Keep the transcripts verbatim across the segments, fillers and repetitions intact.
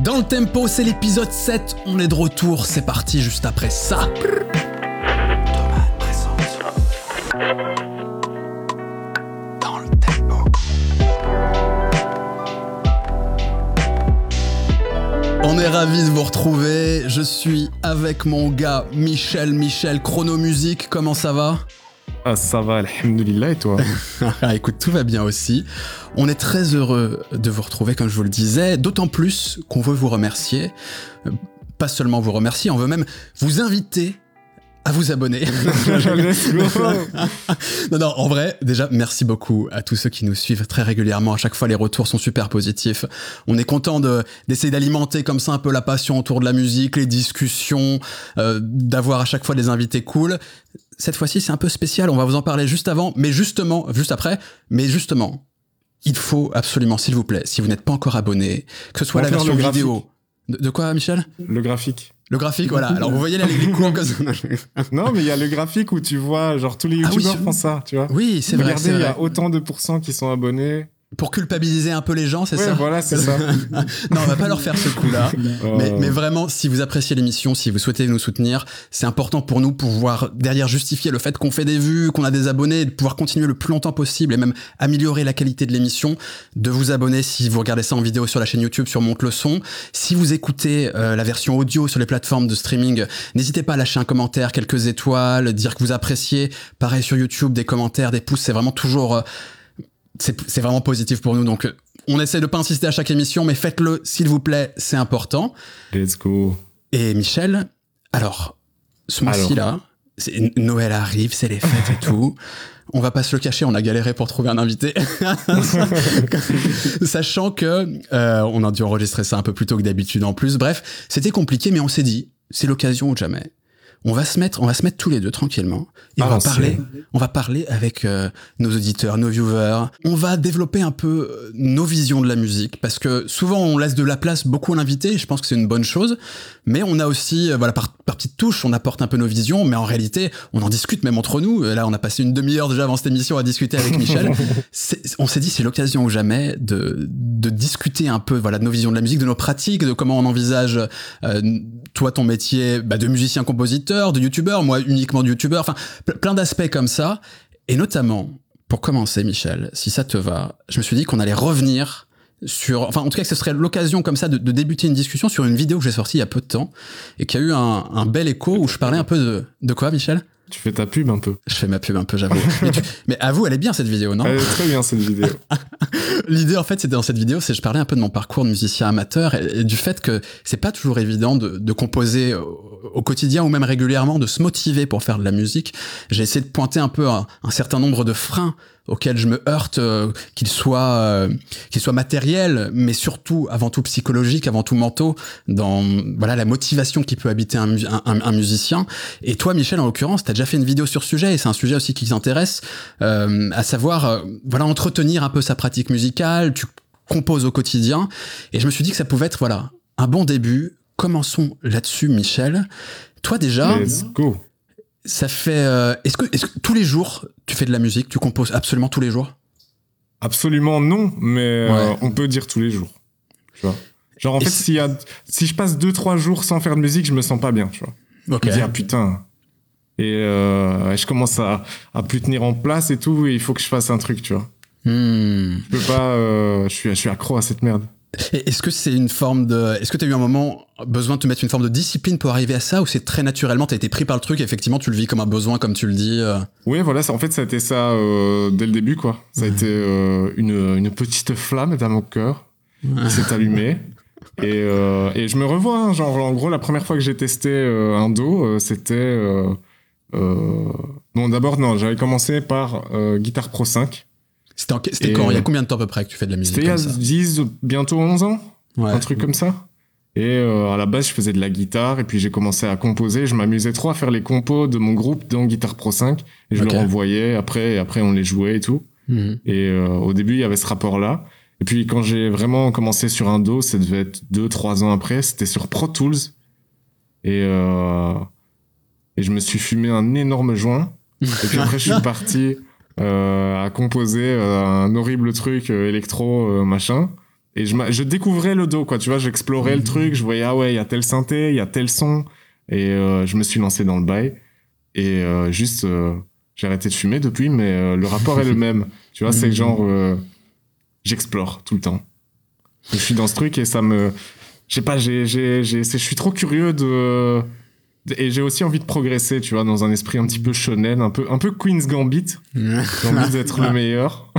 Dans le tempo, c'est l'épisode sept, on est de retour, c'est parti juste après ça. Dans le tempo. On est ravis de vous retrouver, je suis avec mon gars Michel, Michel, Chronomusique, comment ça va ? Ah, ça va, alhamdoulilah, et toi ? Écoute, tout va bien aussi. On est très heureux de vous retrouver, comme je vous le disais, d'autant plus qu'on veut vous remercier. Pas seulement vous remercier, on veut même vous inviter à vous abonner. Let's go. Non, non, en vrai, déjà, merci beaucoup à tous ceux qui nous suivent très régulièrement. À chaque fois, les retours sont super positifs. On est content de, d'essayer d'alimenter comme ça un peu la passion autour de la musique, les discussions, euh, d'avoir à chaque fois des invités cool. Cette fois-ci, c'est un peu spécial, on va vous en parler juste avant, mais justement, juste après, mais justement, il faut absolument, s'il vous plaît, si vous n'êtes pas encore abonné, que ce soit la version vidéo. De, de quoi, Michel ? Le graphique. Le graphique, voilà. Alors, vous voyez là, les coups comme ça. Non, mais il y a le graphique où tu vois, genre, tous les youtubeurs ah oui, font ça, tu vois. Oui, c'est vrai. Regardez, il y a autant de pourcents qui sont abonnés. Pour culpabiliser un peu les gens, c'est ouais, ça ? Voilà, c'est ça. Non, on va pas leur faire ce coup-là. Oh. Mais, mais vraiment, si vous appréciez l'émission, si vous souhaitez nous soutenir, c'est important pour nous pour pouvoir derrière justifier le fait qu'on fait des vues, qu'on a des abonnés, de pouvoir continuer le plus longtemps possible et même améliorer la qualité de l'émission, de vous abonner si vous regardez ça en vidéo sur la chaîne YouTube sur Monte le Son. Si vous écoutez euh, la version audio sur les plateformes de streaming, n'hésitez pas à lâcher un commentaire, quelques étoiles, dire que vous appréciez. Pareil sur YouTube, des commentaires, des pouces, c'est vraiment toujours... Euh, C'est, c'est vraiment positif pour nous, donc on essaie de pas insister à chaque émission, mais faites-le, s'il vous plaît, c'est important. Let's go. Et Michel, alors, ce mois-ci là, c'est, Noël arrive, c'est les fêtes et tout. On va pas se le cacher, on a galéré pour trouver un invité. Sachant que euh, on a dû enregistrer ça un peu plus tôt que d'habitude en plus. Bref, c'était compliqué, mais on s'est dit, c'est l'occasion ou jamais. On va se mettre, on va se mettre tous les deux tranquillement et ah, on va parler, on va parler avec euh, nos auditeurs, nos viewers. On va développer un peu euh, nos visions de la musique parce que souvent on laisse de la place beaucoup à l'invité. Et je pense que c'est une bonne chose, mais on a aussi, euh, voilà, par, par petites touches, on apporte un peu nos visions, mais en réalité, on en discute même entre nous. Là, on a passé une demi-heure déjà avant cette émission à discuter avec Michel. C'est, on s'est dit, c'est l'occasion ou jamais de de discuter un peu, voilà, de nos visions de la musique, de nos pratiques, de comment on envisage euh, toi ton métier, bah, de musicien-compositeur, de youtubeur, moi uniquement de youtubeur, enfin plein d'aspects comme ça. Et notamment, pour commencer Michel, si ça te va, je me suis dit qu'on allait revenir sur, enfin en tout cas que ce serait l'occasion comme ça de, de débuter une discussion sur une vidéo que j'ai sortie il y a peu de temps et qui a eu un, un bel écho où je parlais un peu de... De quoi Michel ? Tu fais ta pub un peu. Je fais ma pub un peu, j'avoue. mais, tu... mais avoue, elle est bien cette vidéo, non ? Elle est très bien cette vidéo. L'idée en fait, c'était dans cette vidéo, c'est je parlais un peu de mon parcours de musicien amateur et, et du fait que c'est pas toujours évident de, de composer au, au quotidien ou même régulièrement, de se motiver pour faire de la musique. J'ai essayé de pointer un peu un, un certain nombre de freins auxquels je me heurte, euh, qu'ils soient euh, qu'ils soient matériels, mais surtout avant tout psychologiques, avant tout mentaux, dans voilà la motivation qui peut habiter un, un, un musicien. Et toi, Michel, en l'occurrence, t'as déjà fait une vidéo sur ce sujet, et c'est un sujet aussi qui t'intéresse, euh, à savoir euh, voilà entretenir un peu sa pratique musicale. Tu composes au quotidien, et je me suis dit que ça pouvait être voilà un bon début. Commençons là-dessus, Michel. Toi déjà. Let's go. Ça fait... Euh, est-ce que, est-ce que tous les jours, tu fais de la musique ? Tu composes absolument tous les jours ? Absolument non, mais ouais. euh, on peut dire tous les jours. Tu vois. Genre en Et fait, s'il y a, si je passe deux trois jours sans faire de musique, je me sens pas bien, tu vois. Okay. Je me dis, ah putain. Et euh, je commence à, à plus tenir en place et tout, et il faut que je fasse un truc, tu vois. Hmm. Je peux pas... Euh, je suis, je suis accro à cette merde. Et est-ce que c'est une forme de... Est-ce que t'as eu un moment besoin de te mettre une forme de discipline pour arriver à ça, ou c'est très naturellement, t'as été pris par le truc et effectivement tu le vis comme un besoin, comme tu le dis euh... Oui, voilà, ça, en fait ça a été ça euh, dès le début, quoi. Ça a mmh. été euh, une, une petite flamme dans mon cœur qui s'est allumée. Et, euh, et je me revois, hein, genre en gros la première fois que j'ai testé euh, un do, euh, c'était... Euh, euh... Bon d'abord, non, j'avais commencé par euh, Guitar Pro cinq. C'était, en, c'était quand ? Il y a combien de temps à peu près que tu fais de la musique ? C'était il y a dix, bientôt onze ans, ouais. Un truc comme ça. Et euh, à la base, je faisais de la guitare, et puis j'ai commencé à composer. Je m'amusais trop à faire les compos de mon groupe dans Guitar Pro cinq, et je okay. leur envoyais après, et après on les jouait et tout. Mmh. Et euh, au début, il y avait ce rapport-là. Et puis quand j'ai vraiment commencé sur un do, ça devait être deux, trois ans après, c'était sur Pro Tools. Et, euh, et je me suis fumé un énorme joint. Et puis après, je suis parti... Euh, à composer euh, un horrible truc euh, électro euh, machin, Et je, je découvrais le dos, quoi. Tu vois, j'explorais mmh. le truc. Je voyais, ah ouais, il y a tel synthé, il y a tel son. Et euh, je me suis lancé dans le bail. Et euh, juste, euh, j'ai arrêté de fumer depuis, mais euh, le rapport est le même. Tu vois, mmh. c'est genre, euh, j'explore tout le temps. Je suis dans ce truc et ça me... Je sais pas, j'ai, j'ai, j'ai, je suis trop curieux de... Et j'ai aussi envie de progresser, tu vois, dans un esprit un petit peu shonen, un peu, un peu Queen's Gambit. J'ai envie d'être le meilleur.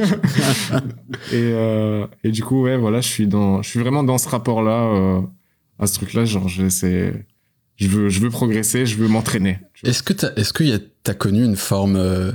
et, euh, et du coup, ouais, voilà, je suis dans, je suis vraiment dans ce rapport-là, euh, à ce truc-là, genre, j'essaie, je veux, je veux progresser, je veux m'entraîner. Est-ce que t'as, est-ce que y a, t'as connu une forme, euh,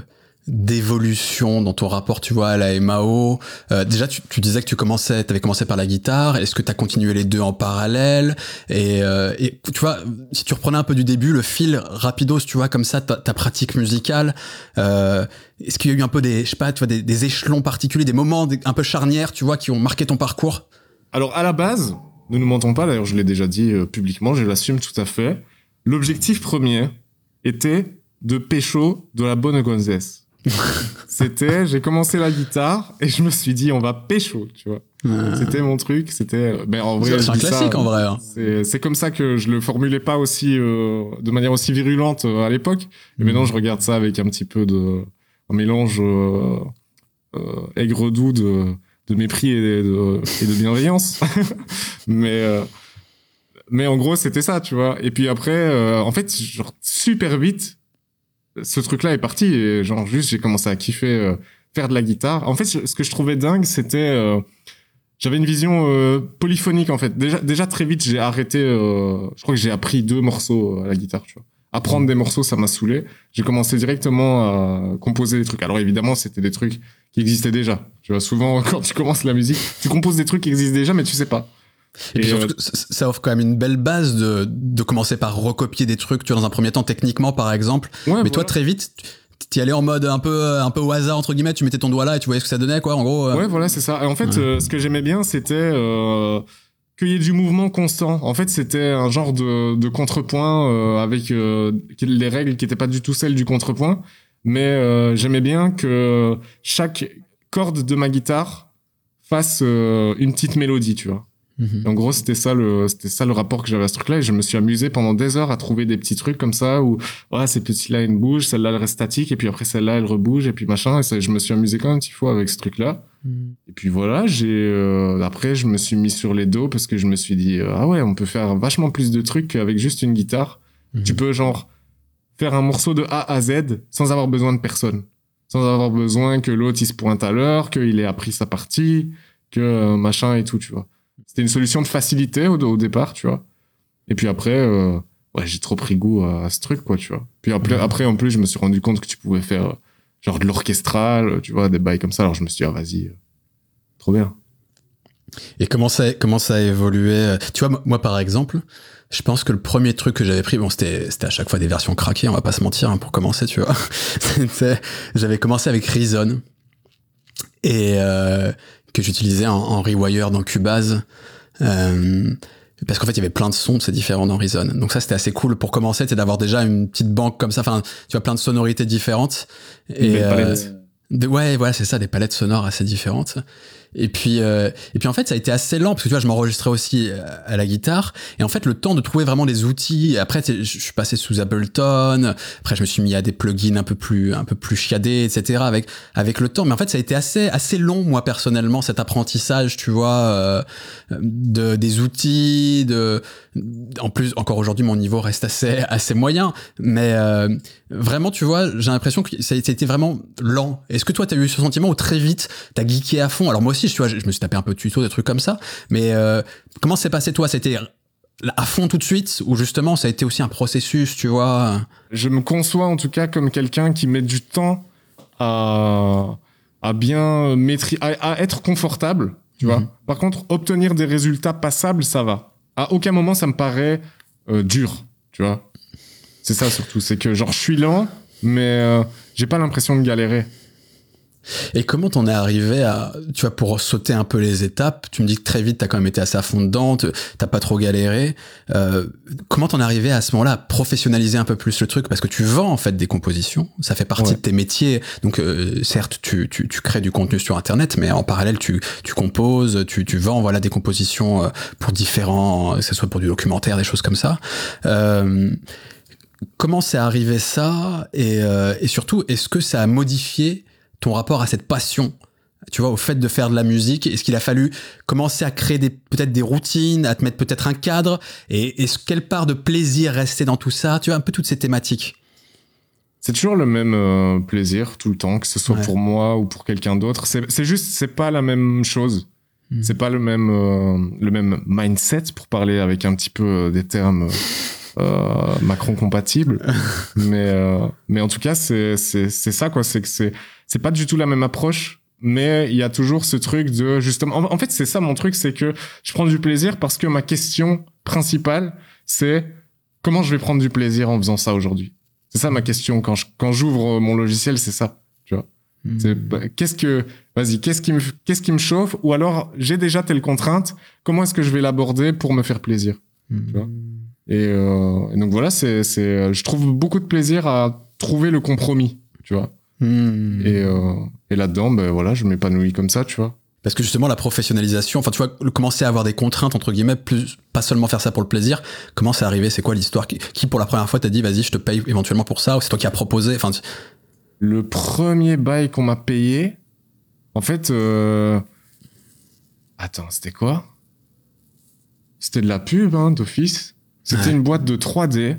d'évolution dans ton rapport, tu vois, à la M A O? Euh, déjà, tu, tu disais que tu commençais, t'avais commencé par la guitare. Est-ce que t'as continué les deux en parallèle? Et, euh, et tu vois, si tu reprenais un peu du début, le fil rapidos, tu vois, comme ça, ta, ta pratique musicale, euh, est-ce qu'il y a eu un peu des, je sais pas, tu vois, des, des échelons particuliers, des moments des, un peu charnières, tu vois, qui ont marqué ton parcours? Alors, à la base, ne nous mentons pas, d'ailleurs, je l'ai déjà dit euh, publiquement, je l'assume tout à fait. L'objectif premier était de pécho de la bonne gonzesse. C'était, j'ai commencé la guitare et je me suis dit on va pécho, tu vois. Ouais. C'était mon truc, c'était. Ben en vrai, c'est un classique ça, en vrai. Hein. C'est, c'est comme ça que je le formulais pas aussi euh, de manière aussi virulente euh, à l'époque. Et mmh. maintenant je regarde ça avec un petit peu de un mélange euh, euh, aigre-doux de, de mépris et de, et de bienveillance. mais euh, mais en gros c'était ça, tu vois. Et puis après, euh, en fait, genre super vite. Ce truc-là est parti et genre juste j'ai commencé à kiffer euh, faire de la guitare. En fait, ce que je trouvais dingue, c'était euh, j'avais une vision euh, polyphonique en fait. Déjà, déjà très vite, j'ai arrêté. Euh, je crois que j'ai appris deux morceaux à la guitare. Tu vois, apprendre mmh. des morceaux, ça m'a saoulé. J'ai commencé directement à composer des trucs. Alors évidemment, c'était des trucs qui existaient déjà. Tu vois, souvent quand tu commences la musique, tu composes des trucs qui existent déjà, mais tu sais pas. Et, et puis surtout, euh, ça offre quand même une belle base de, de commencer par recopier des trucs, tu vois, dans un premier temps, techniquement, par exemple. Ouais, mais voilà. Toi, très vite, t'y allais en mode un peu, un peu au hasard, entre guillemets, tu mettais ton doigt là et tu voyais ce que ça donnait, quoi, en gros. Euh... Ouais, voilà, c'est ça. Et en fait, ouais. euh, ce que j'aimais bien, c'était euh, qu'il y ait du mouvement constant. En fait, c'était un genre de, de contrepoint euh, avec euh, les règles qui n'étaient pas du tout celles du contrepoint. Mais euh, j'aimais bien que chaque corde de ma guitare fasse euh, une petite mélodie, tu vois. Mmh. En gros, c'était ça le, c'était ça le rapport que j'avais à ce truc-là. Et je me suis amusé pendant des heures à trouver des petits trucs comme ça où, ouais, ces petits-là, ils bougent, celle-là, elle reste statique, et puis après, celle-là, elle rebouge, et puis machin. Et ça, je me suis amusé quand même un petit fois avec ce truc-là. Mmh. Et puis voilà, j'ai, euh, après, je me suis mis sur les dos parce que je me suis dit, euh, ah ouais, on peut faire vachement plus de trucs qu'avec juste une guitare. Mmh. Tu peux, genre, faire un morceau de A à Z sans avoir besoin de personne. Sans avoir besoin que l'autre, il se pointe à l'heure, qu'il ait appris sa partie, que euh, machin et tout, tu vois. C'était une solution de facilité au, au départ, tu vois. Et puis après, euh, ouais, j'ai trop pris goût à, à ce truc, quoi, tu vois. Puis après, mmh. après, en plus, je me suis rendu compte que tu pouvais faire euh, genre de l'orchestral, tu vois, des bails comme ça. Alors je me suis dit, ah, vas-y, euh, trop bien. Et comment ça, comment ça a évolué? Tu vois, moi, par exemple, je pense que le premier truc que j'avais pris, bon, c'était, c'était à chaque fois des versions craquées, on va pas se mentir, hein, pour commencer, tu vois. C'était, j'avais commencé avec Reason. Et, euh, que j'utilisais en, en rewire dans Cubase, euh, parce qu'en fait il y avait plein de sons, c'est différent dans Reason. Donc ça c'était assez cool pour commencer, c'est d'avoir déjà une petite banque comme ça, enfin tu vois, plein de sonorités différentes. Et des palettes. Euh, de, ouais, voilà, c'est ça, des palettes sonores assez différentes. Et puis, euh, et puis en fait, ça a été assez lent parce que tu vois, je m'enregistrais aussi à la guitare. Et en fait, le temps de trouver vraiment des outils. Après, je suis passé sous Ableton. Après, je me suis mis à des plugins un peu plus, un peu plus chiadés, et cetera. Avec, avec le temps. Mais en fait, ça a été assez, assez long, moi personnellement, cet apprentissage, tu vois, euh, de des outils. De, en plus, encore aujourd'hui, mon niveau reste assez, assez moyen. Mais euh, vraiment, tu vois, j'ai l'impression que ça a été vraiment lent. Est-ce que toi, t'as eu ce sentiment où très vite, t'as geeké à fond? Alors moi aussi, tu vois, je me suis tapé un peu de tutos, des trucs comme ça. Mais euh, comment s'est passé toi? C'était à fond tout de suite ou justement ça a été aussi un processus, tu vois? Je me conçois en tout cas comme quelqu'un qui met du temps à, à bien maîtriser, à, à être confortable, tu vois. Mm-hmm. Par contre, obtenir des résultats passables, ça va. À aucun moment ça me paraît euh, dur, tu vois. C'est ça surtout, c'est que genre je suis lent, mais euh, j'ai pas l'impression de galérer. Et comment t'en es arrivé à, tu vois, pour sauter un peu les étapes, tu me dis que très vite t'as quand même été assez à fond dedans, t'as pas trop galéré. Euh, comment t'en es arrivé à ce moment-là à professionnaliser un peu plus le truc, parce que tu vends en fait des compositions, ça fait partie ouais. de tes métiers. Donc euh, certes tu, tu tu crées du contenu sur internet, mais en parallèle tu tu composes, tu tu vends voilà des compositions pour différents, que ce soit pour du documentaire, des choses comme ça. Euh, comment c'est arrivé ça et euh, et surtout est-ce que ça a modifié ton rapport à cette passion, tu vois, au fait de faire de la musique? Est-ce qu'il a fallu commencer à créer des, peut-être des routines, à te mettre peut-être un cadre? Et est-ce quelle part de plaisir restait dans tout ça? Tu vois, un peu toutes ces thématiques. C'est toujours le même euh, plaisir tout le temps, que ce soit ouais. pour moi ou pour quelqu'un d'autre. C'est, c'est juste, c'est pas la même chose. Mmh. C'est pas le même, euh, le même mindset, pour parler avec un petit peu euh, des termes euh, Macron compatibles. mais, euh, mais en tout cas, c'est, c'est, c'est ça, quoi. C'est que c'est, c'est pas du tout la même approche, mais il y a toujours ce truc de, justement, en, en fait, c'est ça mon truc, c'est que je prends du plaisir parce que ma question principale, c'est comment je vais prendre du plaisir en faisant ça aujourd'hui? C'est ça ma question quand je, quand j'ouvre mon logiciel, c'est ça, tu vois. Mmh. C'est, bah, qu'est-ce que, vas-y, qu'est-ce qui me, qu'est-ce qui me chauffe? Ou alors, j'ai déjà telle contrainte, comment est-ce que je vais l'aborder pour me faire plaisir? Mmh. Tu vois? Et, euh, et donc voilà, c'est, c'est, je trouve beaucoup de plaisir à trouver le compromis, tu vois. Mmh. Et, euh, et là-dedans, ben voilà, je m'épanouis comme ça, tu vois. Parce que justement, la professionnalisation, enfin, tu vois, commencer à avoir des contraintes, entre guillemets, plus, pas seulement faire ça pour le plaisir, comment c'est arrivé? C'est quoi l'histoire? Qui, qui, pour la première fois, t'a dit, vas-y, je te paye éventuellement pour ça? Ou c'est toi qui as proposé? Enfin, tu... Le premier bail qu'on m'a payé, en fait, euh... attends, c'était quoi? C'était de la pub, hein, d'office. C'était ouais. une boîte de trois D.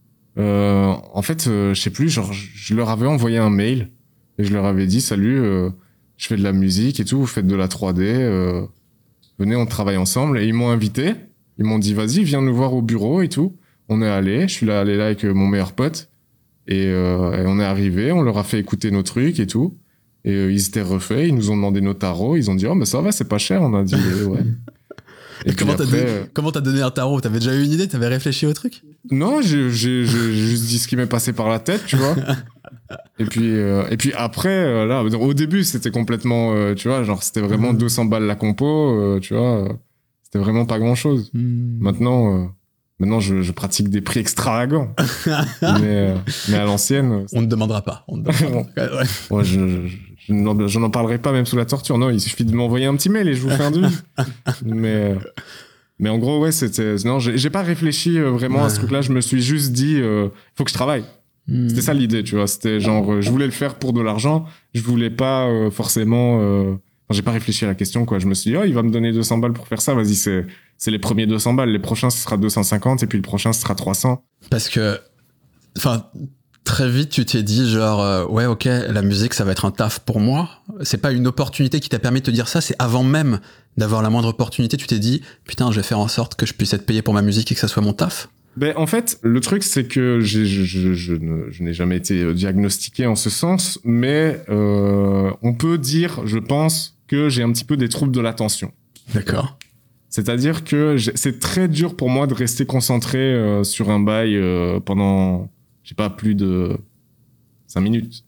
Euh, en fait, euh, je sais plus, genre, je leur avais envoyé un mail et je leur avais dit, salut, euh, je fais de la musique et tout, vous faites de la trois D, euh, venez, on travaille ensemble. Et ils m'ont invité, ils m'ont dit, vas-y, viens nous voir au bureau et tout. On est allé, je suis là, allé là avec mon meilleur pote et, euh, et on est arrivé, on leur a fait écouter nos trucs et tout. Et euh, ils étaient refaits, ils nous ont demandé nos tarots, ils ont dit, oh, mais ça va, c'est pas cher, on a dit, ouais. Et, et comment, après, t'as donné, euh... comment t'as donné un tarot? T'avais déjà eu une idée? T'avais réfléchi au truc? Non, j'ai, j'ai, j'ai juste dit ce qui m'est passé par la tête, tu vois. et puis, euh, et puis après, euh, là, au début, c'était complètement, euh, tu vois, genre, c'était vraiment mmh. deux cents balles la compo, euh, tu vois. Euh, c'était vraiment pas grand chose. Mmh. Maintenant, euh, maintenant, je, je pratique des prix extravagants. mais, euh, mais à l'ancienne. On ne demandera pas. On ne demandera pas. ouais. ouais, je, je, je n'en, je n'en parlerai pas même sous la torture. Non, il suffit de m'envoyer un petit mail et je vous fais un devis. mais, euh, mais en gros, ouais, c'était, non, j'ai, j'ai pas réfléchi euh, vraiment ouais. à ce truc-là. Je me suis juste dit, euh, faut que je travaille. Mmh. C'était ça l'idée, tu vois. C'était genre, euh, je voulais le faire pour de l'argent. Je voulais pas euh, forcément. Euh... Enfin, j'ai pas réfléchi à la question, quoi. Je me suis dit, oh, il va me donner deux cents balles pour faire ça. Vas-y, c'est, c'est les premiers deux cents balles. Les prochains, ce sera deux cent cinquante et puis le prochain, ce sera trois cents. Parce que, enfin, très vite, tu t'es dit, genre, euh, ouais, ok, la musique, ça va être un taf pour moi. C'est pas une opportunité qui t'a permis de te dire ça. C'est avant même d'avoir la moindre opportunité, tu t'es dit, putain, je vais faire en sorte que je puisse être payé pour ma musique et que ça soit mon taf. Ben, en fait, le truc, c'est que j'ai, je, je, je, ne, je n'ai jamais été diagnostiqué en ce sens, mais euh, on peut dire, je pense, que j'ai un petit peu des troubles de l'attention. D'accord. C'est-à-dire que c'est très dur pour moi de rester concentré euh, sur un bail euh, pendant, je sais pas, plus de cinq minutes.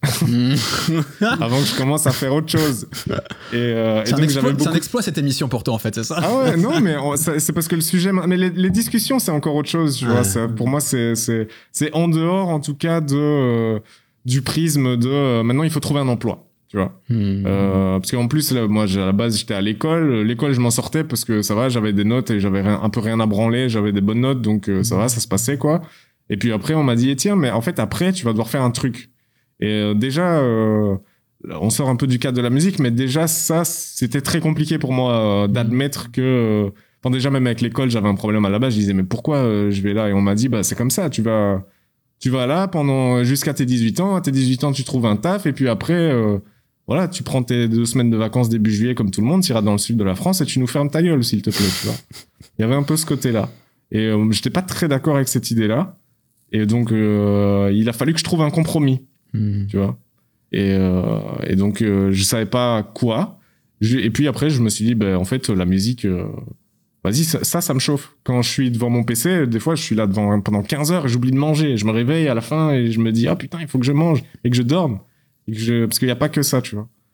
Avant que je commence à faire autre chose. Et, euh, c'est, et un donc, exploit, j'avais beaucoup... c'est un exploit cette émission pour toi, en fait, c'est ça? Ah ouais, non, mais on, ça, c'est parce que le sujet... Mais les, les discussions, c'est encore autre chose, tu ouais. vois. Ça, pour moi, c'est, c'est, c'est en dehors, en tout cas, de, euh, du prisme de... Euh, maintenant, il faut trouver un emploi. Tu vois, mmh. euh, parce qu'en plus là, moi à la base j'étais à l'école l'école je m'en sortais parce que ça va, j'avais des notes et j'avais rien, un peu rien à branler, j'avais des bonnes notes, donc euh, ça va, ça se passait, quoi. Et puis après on m'a dit, tiens, mais en fait après tu vas devoir faire un truc. Et euh, déjà euh, on sort un peu du cadre de la musique, mais déjà ça c'était très compliqué pour moi euh, d'admettre que euh, bon, déjà même avec l'école j'avais un problème à la base. Je disais mais pourquoi euh, je vais là? Et on m'a dit, bah c'est comme ça, tu vas tu vas là pendant jusqu'à tes dix-huit ans, à tes dix-huit ans tu trouves un taf et puis après euh, voilà, tu prends tes deux semaines de vacances début juillet comme tout le monde, tu iras dans le sud de la France et tu nous fermes ta gueule, s'il te plaît, tu vois. Il y avait un peu ce côté-là. Et euh, j'étais pas très d'accord avec cette idée-là. Et donc, euh, il a fallu que je trouve un compromis, mmh. tu vois. Et, euh, et donc, euh, je savais pas quoi. Je, et puis après, je me suis dit, ben, en fait, la musique, euh, vas-y, ça, ça, ça me chauffe. Quand je suis devant mon P C, des fois, je suis là devant pendant quinze heures et j'oublie de manger. Je me réveille à la fin et je me dis, ah putain, il faut que je mange et que je dorme. Je, parce qu'il n'y a pas que ça, tu vois.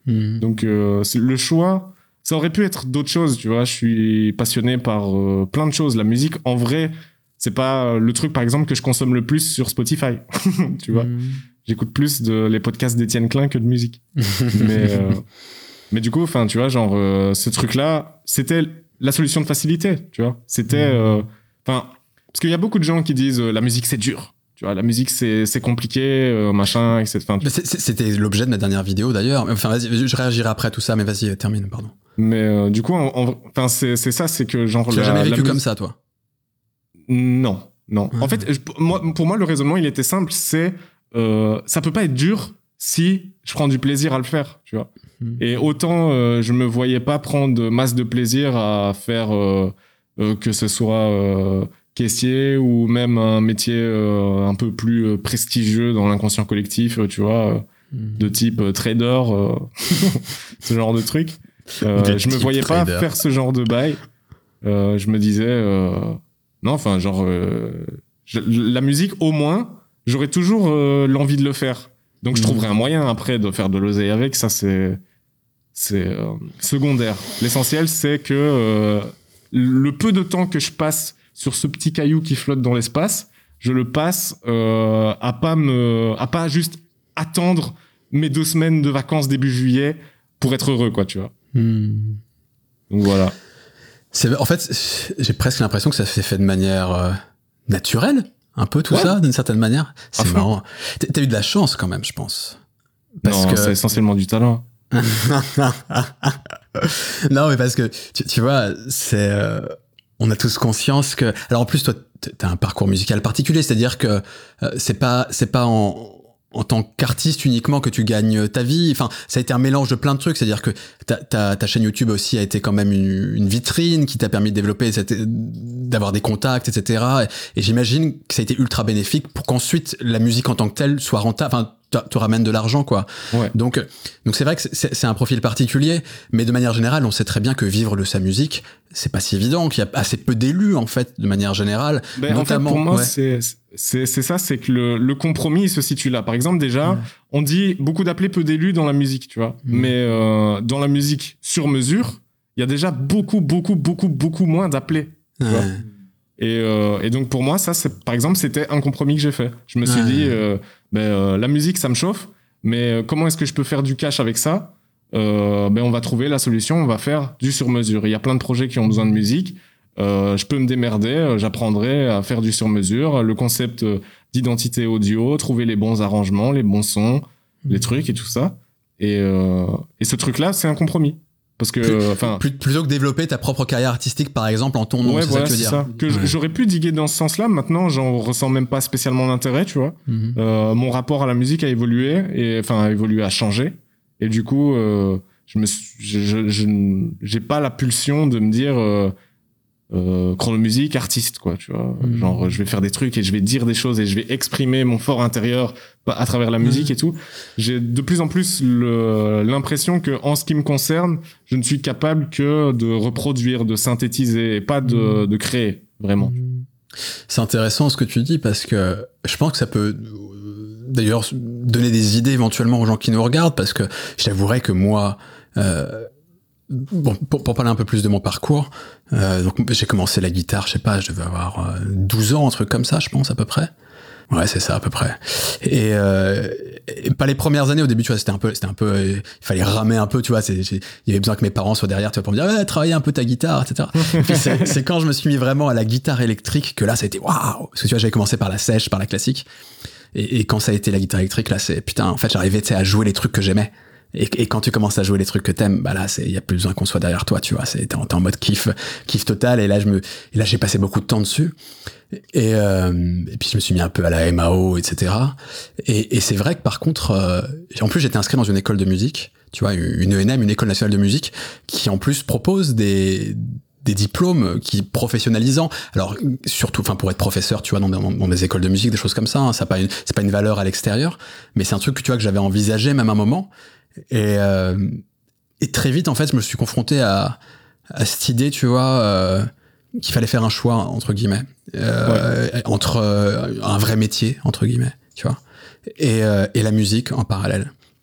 Mmh. Donc, euh, le choix, ça aurait pu être d'autres choses, tu vois. Je suis passionné par euh, plein de choses. La musique, en vrai, c'est pas le truc, par exemple, que je consomme le plus sur Spotify, tu vois. Mmh. J'écoute plus de, les podcasts d'Étienne Klein que de musique. mais, euh, mais du coup, enfin, tu vois, genre, euh, ce truc-là, c'était la solution de facilité, tu vois. C'était, enfin, euh, parce qu'il y a beaucoup de gens qui disent euh, la musique c'est dur, tu vois, la musique c'est c'est compliqué, euh, machin, et cetera. Mais c'est, c'était l'objet de ma dernière vidéo d'ailleurs. Enfin, vas-y, je réagirai après tout ça, mais vas-y, termine, pardon. Mais euh, du coup, enfin, c'est c'est ça, c'est que genre. Tu l'as jamais vécu comme ça, toi? Non, non. Ah. En fait, je, moi, pour moi, le raisonnement il était simple, c'est euh, ça peut pas être dur si je prends du plaisir à le faire, tu vois. Et autant euh, je me voyais pas prendre masse de plaisir à faire euh, euh, que ce soit euh, caissier ou même un métier euh, un peu plus euh, prestigieux dans l'inconscient collectif, tu vois, euh, mmh. de type euh, trader, euh, ce genre de truc. Euh, je me voyais trader. Pas faire ce genre de bail. Euh, je me disais euh, non, enfin genre euh, je, la musique au moins j'aurais toujours euh, l'envie de le faire. Donc je trouverais un moyen après de faire de l'oseille avec, ça c'est c'est euh, secondaire. L'essentiel c'est que euh, le peu de temps que je passe sur ce petit caillou qui flotte dans l'espace, je le passe euh, à pas me à pas juste attendre mes deux semaines de vacances début juillet pour être heureux, quoi, tu vois. Hmm. Donc voilà. C'est en fait j'ai presque l'impression que ça s'est fait de manière euh, naturelle. Un peu tout ouais. ça, d'une certaine manière. C'est enfin. marrant. T'as eu de la chance quand même, je pense. Parce non, que... c'est essentiellement du talent. Non, mais parce que, tu, tu vois, c'est... Euh, on a tous conscience que... Alors en plus, toi, t'as un parcours musical particulier, c'est-à-dire que euh, c'est pas, c'est pas en... en tant qu'artiste uniquement que tu gagnes ta vie. Enfin, ça a été un mélange de plein de trucs. C'est-à-dire que ta, ta, ta chaîne YouTube aussi a été quand même une, une vitrine qui t'a permis de développer, d'avoir des contacts, et cetera. Et, et j'imagine que ça a été ultra bénéfique pour qu'ensuite la musique en tant que telle soit rentable. Enfin, te ramène de l'argent, quoi. Ouais. Donc, donc c'est vrai que c'est, c'est un profil particulier, mais de manière générale, on sait très bien que vivre de sa musique, c'est pas si évident, qu'il y a assez peu d'élus, en fait, de manière générale. Ben, notamment, en fait, pour moi, ouais. c'est, c'est, c'est ça, c'est que le, le compromis, il se situe là. Par exemple, déjà, ouais. on dit beaucoup d'appelés, peu d'élus dans la musique, tu vois. Mmh. Mais euh, dans la musique sur mesure, il y a déjà beaucoup, beaucoup, beaucoup, beaucoup moins d'appelés, tu ouais. vois. Et, euh, et donc pour moi, ça, c'est, par exemple, c'était un compromis que j'ai fait. Je me suis ouais. dit, euh, ben, euh, la musique, ça me chauffe, mais comment est-ce que je peux faire du cash avec ça ? euh, ben, on va trouver la solution, on va faire du sur-mesure. Il y a plein de projets qui ont besoin de musique. Euh, je peux me démerder, j'apprendrai à faire du sur-mesure. Le concept d'identité audio, trouver les bons arrangements, les bons sons, mmh. les trucs et tout ça. Et, euh, et ce truc-là, c'est un compromis. Parce que, enfin, plutôt que développer ta propre carrière artistique, par exemple, en ton nom, ouais, c'est voilà, ça que tu veux dire. Ça. Que ouais. j'aurais pu diguer dans ce sens-là. Maintenant, j'en ressens même pas spécialement l'intérêt, tu vois. Mm-hmm. Euh, mon rapport à la musique a évolué et, enfin, a évolué, a changé. Et du coup, euh, je me, suis, je, je, je, j'ai pas la pulsion de me dire, euh, euh, chronomusique, artiste, quoi, tu vois. Mm-hmm. Genre, je vais faire des trucs et je vais dire des choses et je vais exprimer mon fort intérieur à travers la musique mm-hmm. et tout. J'ai de plus en plus le, l'impression que, en ce qui me concerne, je ne suis capable que de reproduire, de synthétiser et pas de, mm-hmm. de créer, vraiment. C'est intéressant ce que tu dis parce que je pense que ça peut d'ailleurs donner des idées éventuellement aux gens qui nous regardent parce que je t'avouerai que moi, euh, bon, pour, pour parler un peu plus de mon parcours, euh, donc j'ai commencé la guitare, je sais pas, je devais avoir euh, douze ans, un truc comme ça, je pense à peu près. Ouais, c'est ça à peu près. Et, euh, et pas les premières années au début, tu vois, c'était un peu, c'était un peu, euh, il fallait ramer un peu, tu vois. C'est, il y avait besoin que mes parents soient derrière, tu vois, pour me dire, ouais, travaille un peu ta guitare, et cetera. Et puis c'est, c'est quand je me suis mis vraiment à la guitare électrique que là, ça a été waouh, parce que tu vois, j'avais commencé par la sèche, par la classique, et, et quand ça a été la guitare électrique, là, c'est putain, en fait, j'arrivais, tu sais, à jouer les trucs que j'aimais. Et, et quand tu commences à jouer les trucs que t'aimes, bah là, c'est, il y a plus besoin qu'on soit derrière toi, tu vois. C'est, t'es en, t'es en mode kiff, kiff total. Et là, je me, et là, j'ai passé beaucoup de temps dessus. Et, euh, et puis, je me suis mis un peu à la M A O, et cetera. Et, et c'est vrai que par contre, euh, en plus, j'étais inscrit dans une école de musique, tu vois, une E N M, une école nationale de musique, qui en plus propose des, des diplômes qui professionnalisants. Alors, surtout, enfin, pour être professeur, tu vois, dans, dans, dans des écoles de musique, des choses comme ça, hein, ça pas une, c'est pas une valeur à l'extérieur, mais c'est un truc que tu vois que j'avais envisagé même à un moment. Et, euh, et très vite, en fait, je me suis confronté à, à cette idée, tu vois, euh, qu'il fallait faire un choix, entre guillemets, euh, ouais. entre euh, un vrai métier, entre guillemets, tu vois, et, euh, et la musique en parallèle.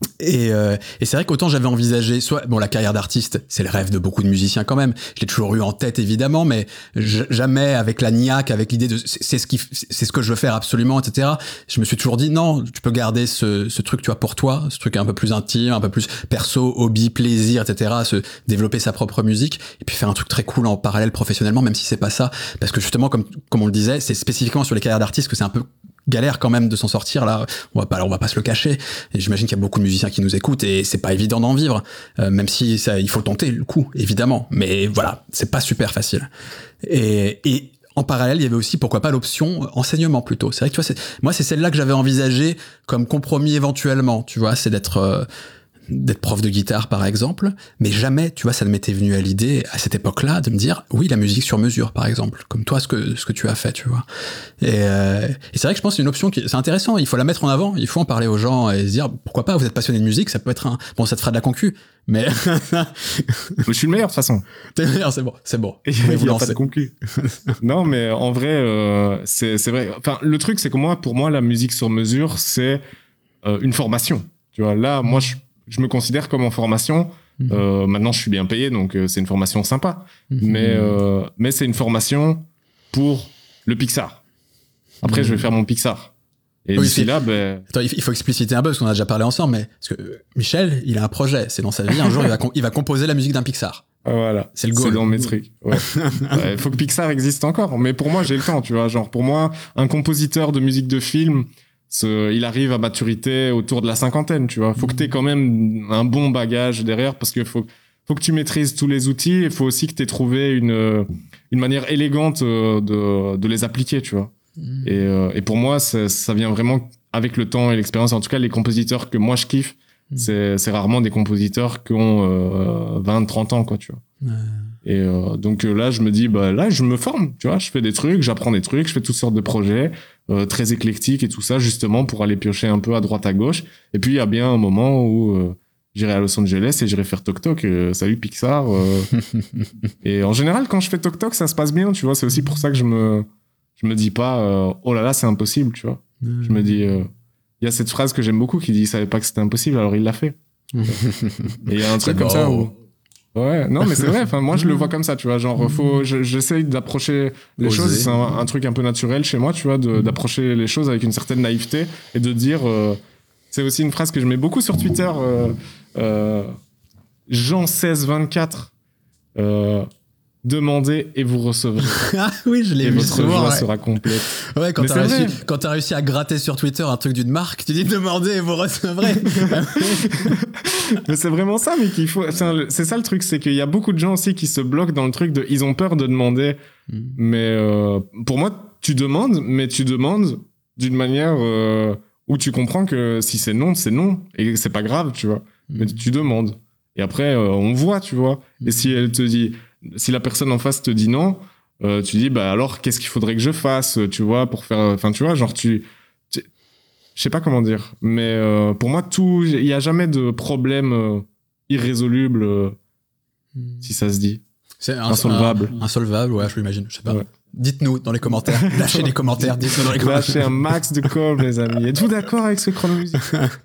Et, euh, et c'est vrai qu'autant j'avais envisagé, soit bon la carrière d'artiste, c'est le rêve de beaucoup de musiciens quand même. Je l'ai toujours eu en tête évidemment, mais j- jamais avec la niaque, avec l'idée de c'est, c'est ce qui, c'est ce que je veux faire absolument, et cetera. Je me suis toujours dit non, tu peux garder ce, ce truc, tu vois, pour toi, ce truc un peu plus intime, un peu plus perso, hobby, plaisir, et cetera. Se développer sa propre musique et puis faire un truc très cool en parallèle professionnellement, même si c'est pas ça, parce que justement comme comme on le disait, c'est spécifiquement sur les carrières d'artistes que c'est un peu galère quand même de s'en sortir là, on va pas on va pas se le cacher, et j'imagine qu'il y a beaucoup de musiciens qui nous écoutent et c'est pas évident d'en vivre, euh, même si ça il faut tenter le coup évidemment, mais voilà, c'est pas super facile. Et et en parallèle, il y avait aussi pourquoi pas l'option enseignement plutôt. C'est vrai que tu vois, c'est moi c'est celle-là que j'avais envisagé comme compromis éventuellement, tu vois, c'est d'être euh, d'être prof de guitare par exemple, mais jamais, tu vois, ça ne m'était venu à l'idée à cette époque-là de me dire oui, la musique sur mesure par exemple, comme toi ce que ce que tu as fait, tu vois. Et, euh, et c'est vrai que je pense que c'est une option qui c'est intéressant, il faut la mettre en avant, il faut en parler aux gens et se dire pourquoi pas, vous êtes passionné de musique, ça peut être un bon, ça te fera de la concu, mais je suis le meilleur de toute façon. T'es le meilleur, c'est bon, c'est bon. Il n'y a pas de concu. Non, mais en vrai, euh, c'est c'est vrai. Enfin, le truc c'est que moi, pour moi, la musique sur mesure, c'est euh, une formation. Tu vois, là, moi, je je me considère comme en formation. Mmh. Euh, maintenant, je suis bien payé, donc euh, c'est une formation sympa. Mmh. Mais, euh, mais c'est une formation pour le Pixar. Après, mmh. je vais faire mon Pixar. Et oui, d'ici là, ben... Attends, il faut expliciter un peu, parce qu'on a déjà parlé ensemble, mais parce que Michel, il a un projet. C'est dans sa vie, un jour, il va, com- il va composer la musique d'un Pixar. Voilà. C'est le goal. C'est dans mes trucs. Ouais. ouais, faut que Pixar existe encore. Mais pour moi, j'ai le temps, tu vois. Genre, pour moi, un compositeur de musique de film... Ce, il arrive à maturité autour de la cinquantaine, tu vois. Faut que t'aies quand même un bon bagage derrière, parce que faut, faut que tu maîtrises tous les outils, et faut aussi que t'aies trouvé une, une manière élégante de, de les appliquer, tu vois. Mmh. Et, euh, et pour moi, ça, ça vient vraiment avec le temps et l'expérience. En tout cas, les compositeurs que moi je kiffe, mmh. c'est, c'est rarement des compositeurs qui ont euh, vingt, trente ans, quoi, tu vois. Mmh. Et euh, donc là, je me dis, bah là, je me forme, tu vois. Je fais des trucs, j'apprends des trucs, je fais toutes sortes de projets. Euh, très éclectique et tout ça, justement pour aller piocher un peu à droite à gauche. Et puis il y a bien un moment où euh, j'irai à Los Angeles et j'irai faire Toc Toc, euh, salut Pixar. Euh. Et en général, quand je fais Toc Toc, ça se passe bien, tu vois. C'est aussi pour ça que je me je me dis pas euh, oh là là, c'est impossible, tu vois. Mmh. Je me dis, il euh, y a cette phrase que j'aime beaucoup qui dit, il savait pas que c'était impossible, alors il l'a fait. Et il y a un truc comme ça où ouais, non, mais c'est vrai. Enfin, moi, je le vois comme ça, tu vois. Genre, faut, je, j'essaye d'approcher les Oser. choses. C'est un, un truc un peu naturel chez moi, tu vois, de, d'approcher les choses avec une certaine naïveté et de dire. Euh, c'est aussi une phrase que je mets beaucoup sur Twitter. Euh, euh, Jean seize vingt-quatre. Euh, Demandez et vous recevrez. Ah oui, je l'ai et vu votre souvent, joie ouais. sera complète. Ouais, quand t'as, réussi, quand t'as réussi à gratter sur Twitter un truc d'une marque, tu dis demandez et vous recevrez. Mais c'est vraiment ça, mais qu'il faut. C'est, un, c'est ça le truc, c'est qu'il y a beaucoup de gens aussi qui se bloquent dans le truc de. Ils ont peur de demander. Mm. Mais euh, pour moi, tu demandes, mais tu demandes d'une manière euh, où tu comprends que si c'est non, c'est non. Et c'est pas grave, tu vois. Mm. Mais tu demandes. Et après, euh, on voit, tu vois. Mm. Et si elle te dit. Si la personne en face te dit non, euh, tu dis bah alors qu'est-ce qu'il faudrait que je fasse, tu vois, pour faire, enfin tu vois, genre tu, tu... je sais pas comment dire, mais euh, pour moi tout, il y a jamais de problème euh, irrésoluble, euh, hmm. si ça se dit. C'est un, insolvable. Un, insolvable, ouais, je l'imagine, je sais pas. Ouais. Dites-nous dans les commentaires, lâchez des commentaires, dites-nous dans les commentaires. Lâchez un max de com, les amis. Êtes-vous d'accord avec ce chronomusique?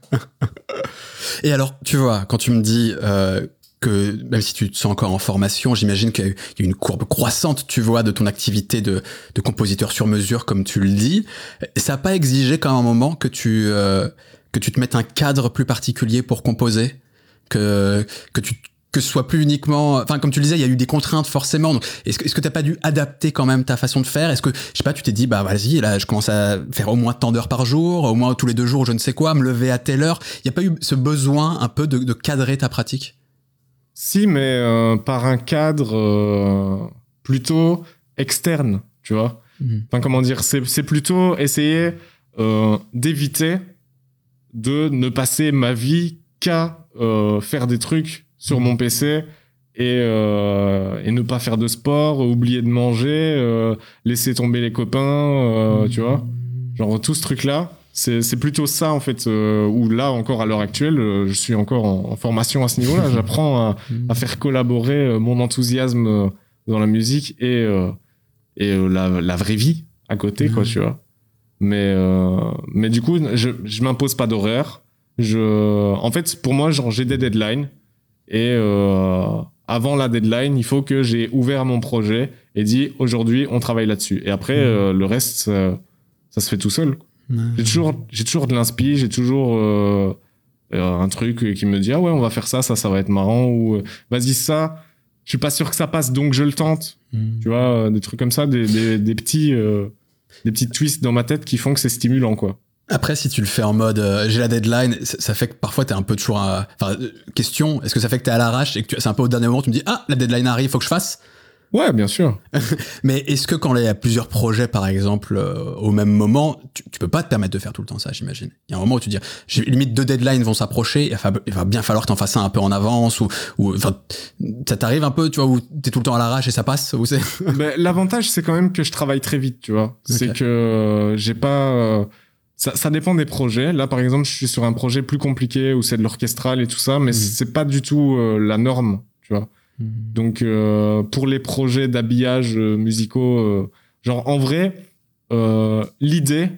Et alors, tu vois, quand tu me dis euh, que même si tu te sens encore en formation, j'imagine qu'il y a eu une courbe croissante, tu vois, de ton activité de, de compositeur sur mesure, comme tu le dis. Ça n'a pas exigé qu'à un moment que tu euh, que tu te mettes un cadre plus particulier pour composer, que que tu que ce soit plus uniquement, enfin comme tu le disais, il y a eu des contraintes forcément. Donc, est-ce que est-ce que t'as pas dû adapter quand même ta façon de faire? Est-ce que je sais pas, tu t'es dit bah vas-y, là je commence à faire au moins tant d'heures par jour, au moins tous les deux jours, je ne sais quoi, me lever à telle heure. Il y a pas eu ce besoin un peu de, de cadrer ta pratique? Si, mais euh, par un cadre euh, plutôt externe, tu vois. Mmh. Enfin comment dire, c'est c'est plutôt essayer euh, d'éviter de ne passer ma vie qu'à euh, faire des trucs sur mon P C et, euh, et ne pas faire de sport, oublier de manger, euh, laisser tomber les copains, euh, mmh. tu vois. Genre tout ce truc-là, c'est, c'est plutôt ça en fait, euh, où là encore à l'heure actuelle, euh, je suis encore en, en formation à ce niveau-là. J'apprends à, à faire collaborer mon enthousiasme dans la musique et, euh, et euh, la, la vraie vie à côté, mmh. quoi, tu vois. Mais, euh, mais du coup, je, je m'impose pas d'horaire. je, en fait, pour moi, genre, j'ai des deadlines et euh, avant la deadline, il faut que j'ai ouvert mon projet et dit aujourd'hui, on travaille là-dessus. Et après, mmh. euh, le reste, ça, ça se fait tout seul. Mmh. J'ai toujours, j'ai toujours de l'inspi, j'ai toujours euh, un truc qui me dit ah ouais, on va faire ça, ça, ça va être marrant ou vas-y ça. Je suis pas sûr que ça passe, donc je le tente. Mmh. Tu vois, des trucs comme ça, des, des, des petits, euh, des petits twists dans ma tête qui font que c'est stimulant, quoi. Après, si tu le fais en mode euh, j'ai la deadline, ça, ça fait que parfois t'es un peu toujours à... Enfin, euh, question, est-ce que ça fait que t'es à l'arrache et que tu... c'est un peu au dernier moment, tu me dis ah, la deadline arrive, faut que je fasse? Ouais, bien sûr. Mais est-ce que quand il y a plusieurs projets, par exemple, euh, au même moment, tu, tu peux pas te permettre de faire tout le temps ça, j'imagine. Il y a un moment où tu dis, j'ai limite deux deadlines vont s'approcher, il va, il va bien falloir que t'en fasses un un peu en avance, ou, ou enfin, ça t'arrive un peu, tu vois, où t'es tout le temps à l'arrache et ça passe, ou c'est... Ben, l'avantage, c'est quand même que je travaille très vite, tu vois. Okay. C'est que euh, j'ai pas... Euh, ça, ça dépend des projets. Là, par exemple, je suis sur un projet plus compliqué où c'est de l'orchestral et tout ça, mais mmh. c'est pas du tout euh, la norme, tu vois. Donc euh, pour les projets d'habillage euh, musicaux, euh, genre en vrai, euh, l'idée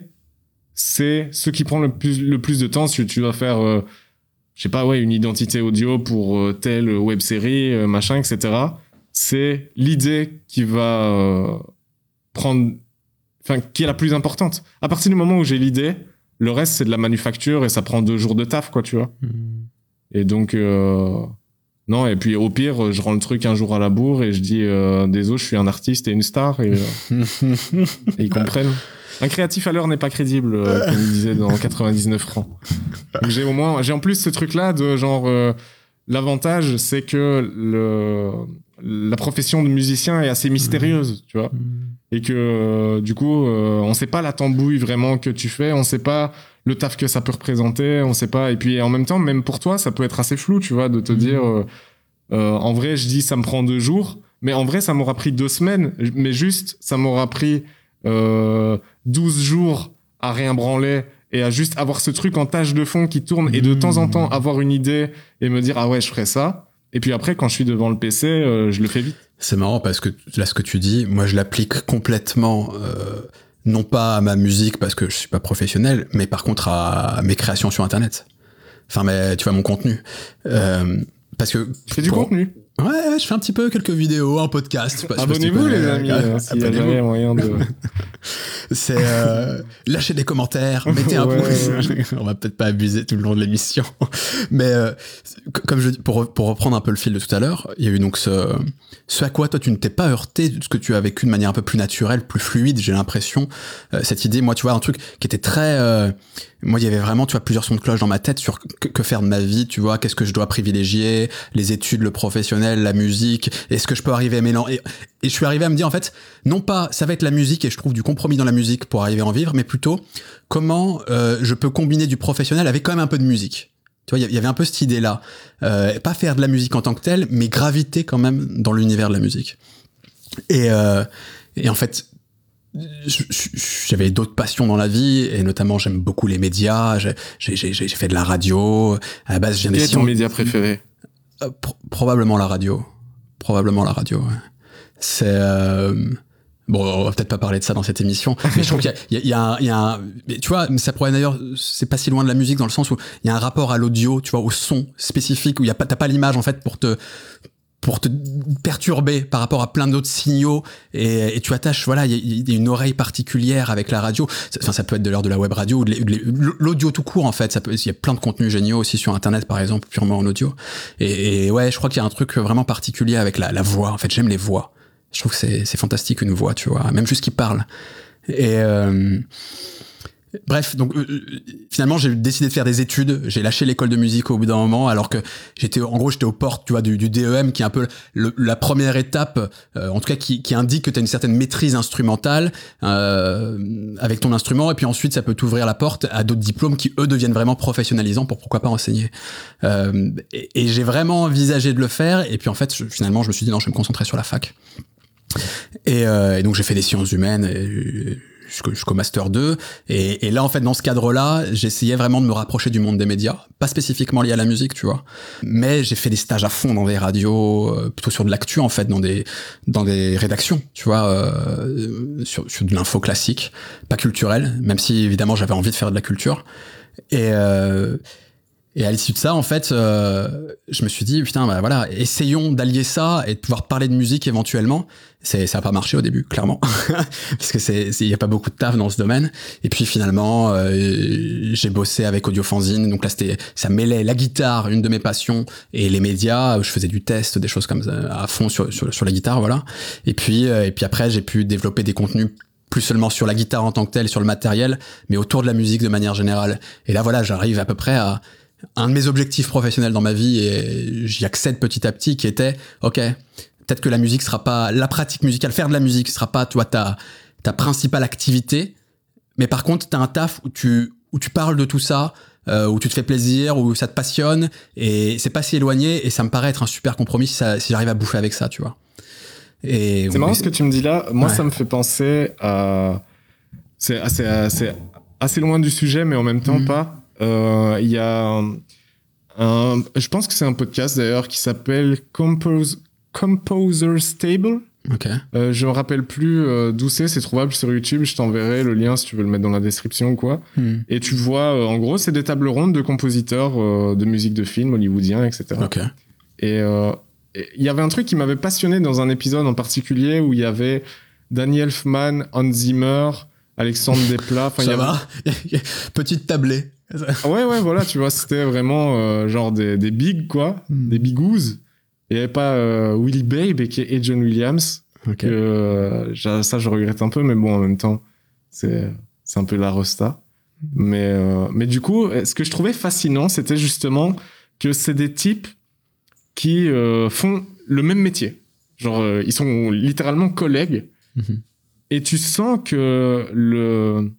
c'est ce qui prend le plus le plus de temps. Si tu dois faire, euh, je sais pas, ouais, une identité audio pour euh, telle web série, euh, machin, et cetera. C'est l'idée qui va euh, prendre, enfin qui est la plus importante. À partir du moment où j'ai l'idée, le reste c'est de la manufacture et ça prend deux jours de taf, quoi, tu vois. Mmh. Et donc euh, non, et puis au pire, je rends le truc un jour à la bourre et je dis euh, désolé, je suis un artiste et une star et, euh, et ils comprennent. Un créatif à l'heure n'est pas crédible, euh, comme il disait dans quatre-vingt-dix-neuf francs. Donc j'ai au moins, j'ai en plus ce truc-là de genre euh, l'avantage, c'est que le la profession de musicien est assez mystérieuse, tu vois, et que euh, du coup, euh, on sait pas la tambouille vraiment que tu fais, on sait pas le taf que ça peut représenter, on sait pas. Et puis en même temps, même pour toi, ça peut être assez flou, tu vois, de te mmh. dire, euh, euh, en vrai, je dis ça me prend deux jours, mais en vrai, ça m'aura pris deux semaines, mais juste, ça m'aura pris euh, douze jours à rien branler et à juste avoir ce truc en tâche de fond qui tourne mmh. et de temps en temps avoir une idée et me dire ah ouais, je ferai ça. Et puis après, quand je suis devant le P C, euh, je le fais vite. C'est marrant parce que là, ce que tu dis, moi, je l'applique complètement. Euh... Non pas à ma musique parce que je suis pas professionnel, mais par contre à mes créations sur Internet. Enfin, mais tu vois, mon contenu. Euh, parce que... Tu fais du pour... contenu? Ouais, ouais, je fais un petit peu quelques vidéos, un podcast. Abonnez-vous les amis, hein, s'il y a jamais moyen de... C'est euh, lâchez des commentaires, mettez un ouais, pouce. Ouais. On va peut-être pas abuser tout le long de l'émission, mais euh, comme je dis, pour pour reprendre un peu le fil de tout à l'heure, il y a eu donc ce ce à quoi toi tu ne t'es pas heurté, de ce que tu as vécu de manière un peu plus naturelle, plus fluide. J'ai l'impression euh, cette idée, moi tu vois, un truc qui était très, euh, moi il y avait vraiment tu vois plusieurs sons de cloche dans ma tête sur que, que faire de ma vie, tu vois, qu'est-ce que je dois privilégier, les études, le professionnel, la musique, est-ce que je peux arriver à mélanger. Et, et je suis arrivé à me dire en fait, non pas ça va être la musique et je trouve du compromis dans la musique pour arriver à en vivre, mais plutôt comment euh, je peux combiner du professionnel avec quand même un peu de musique. Tu vois, il y avait un peu cette idée-là. Euh, pas faire de la musique en tant que telle, mais graviter quand même dans l'univers de la musique. Et, euh, et en fait, j'avais d'autres passions dans la vie, et notamment j'aime beaucoup les médias, j'ai, j'ai, j'ai, j'ai fait de la radio, à la base je viens des sciences. Quel est ton média préféré? euh, pro- Probablement la radio. Probablement la radio, ouais. C'est... Euh, Bon, on va peut-être pas parler de ça dans cette émission, mais je trouve qu'il y a, il y a, un, il y a un, tu vois, ça pourrait d'ailleurs, c'est pas si loin de la musique dans le sens où il y a un rapport à l'audio, tu vois, au son spécifique où il y a pas, t'as pas l'image en fait pour te, pour te perturber par rapport à plein d'autres signaux et, et tu attaches, voilà, il y, y a une oreille particulière avec la radio. Enfin, ça peut être de l'heure de la web radio ou de l'audio tout court en fait. Ça peut, il y a plein de contenus géniaux aussi sur Internet par exemple, purement en audio. Et, et ouais, je crois qu'il y a un truc vraiment particulier avec la, la voix. En fait, j'aime les voix. Je trouve que c'est, c'est fantastique une voix, tu vois, même juste qu'il parle. Et euh, bref, donc euh, finalement j'ai décidé de faire des études. J'ai lâché l'école de musique au bout d'un moment, alors que j'étais, en gros, j'étais aux portes, tu vois, du, du D E M, qui est un peu le, la première étape, euh, en tout cas qui, qui indique que tu as une certaine maîtrise instrumentale euh, avec ton instrument, et puis ensuite ça peut t'ouvrir la porte à d'autres diplômes qui eux deviennent vraiment professionnalisants pour pourquoi pas enseigner. Euh, et, et j'ai vraiment envisagé de le faire, et puis en fait je, finalement je me suis dit non, je vais me concentrer sur la fac. Et, euh, et donc j'ai fait des sciences humaines et, jusqu'au, jusqu'au master deux et, et là en fait dans ce cadre-là j'essayais vraiment de me rapprocher du monde des médias, pas spécifiquement lié à la musique tu vois, mais j'ai fait des stages à fond dans des radios, euh, plutôt sur de l'actu en fait, dans des dans des rédactions tu vois, euh, sur, sur de l'info classique, pas culturelle, même si évidemment j'avais envie de faire de la culture. Et euh, Et à l'issue de ça, en fait, euh, je me suis dit, putain, bah voilà, essayons d'allier ça et de pouvoir parler de musique éventuellement. C'est, ça n'a pas marché au début, clairement, parce que c'est, il y a pas beaucoup de taf dans ce domaine. Et puis finalement, euh, j'ai bossé avec Audiofanzine. Donc là, c'était, ça mêlait la guitare, une de mes passions, et les médias. Où je faisais du test, des choses comme ça, à fond sur sur, sur la guitare, voilà. Et puis euh, et puis après, j'ai pu développer des contenus plus seulement sur la guitare en tant que telle, sur le matériel, mais autour de la musique de manière générale. Et là, voilà, j'arrive à peu près à un de mes objectifs professionnels dans ma vie, et j'y accède petit à petit, qui était, ok, peut-être que la musique sera pas, la pratique musicale, faire de la musique sera pas, toi, ta, ta principale activité, mais par contre, t'as un taf où tu, où tu parles de tout ça, euh, où tu te fais plaisir, où ça te passionne, et c'est pas si éloigné, et ça me paraît être un super compromis si, ça, si j'arrive à bouffer avec ça, tu vois. Et c'est marrant ce que tu me dis là. Moi, ouais. Ça me fait penser à, c'est assez, assez, assez loin du sujet, mais en même temps mmh. pas. Il euh, y a un, un, je pense que c'est un podcast d'ailleurs qui s'appelle Compose, Composer Stable. Okay. Euh, je me rappelle plus euh, d'où c'est, c'est trouvable sur YouTube. Je t'enverrai le lien si tu veux le mettre dans la description ou quoi. Mm. Et tu vois, euh, en gros, c'est des tables rondes de compositeurs euh, de musique de film hollywoodiens, et cetera. Okay. Et euh, il y avait un truc qui m'avait passionné dans un épisode en particulier où il y avait Danny Elfman, Hans Zimmer, Alexandre Desplat. Ça y avait... va petite tablée. Ouais, ouais, voilà, tu vois, c'était vraiment euh, genre des, des bigs, quoi, mm. des bigous. Il n'y avait pas euh, Willie Babe et, et John Williams. Okay. Que, euh, ça, je regrette un peu, mais bon, en même temps, c'est, c'est un peu la rosta. Mais, euh, mais du coup, ce que je trouvais fascinant, c'était justement que c'est des types qui euh, font le même métier. Genre, euh, ils sont littéralement collègues. Mm-hmm. Et tu sens que le...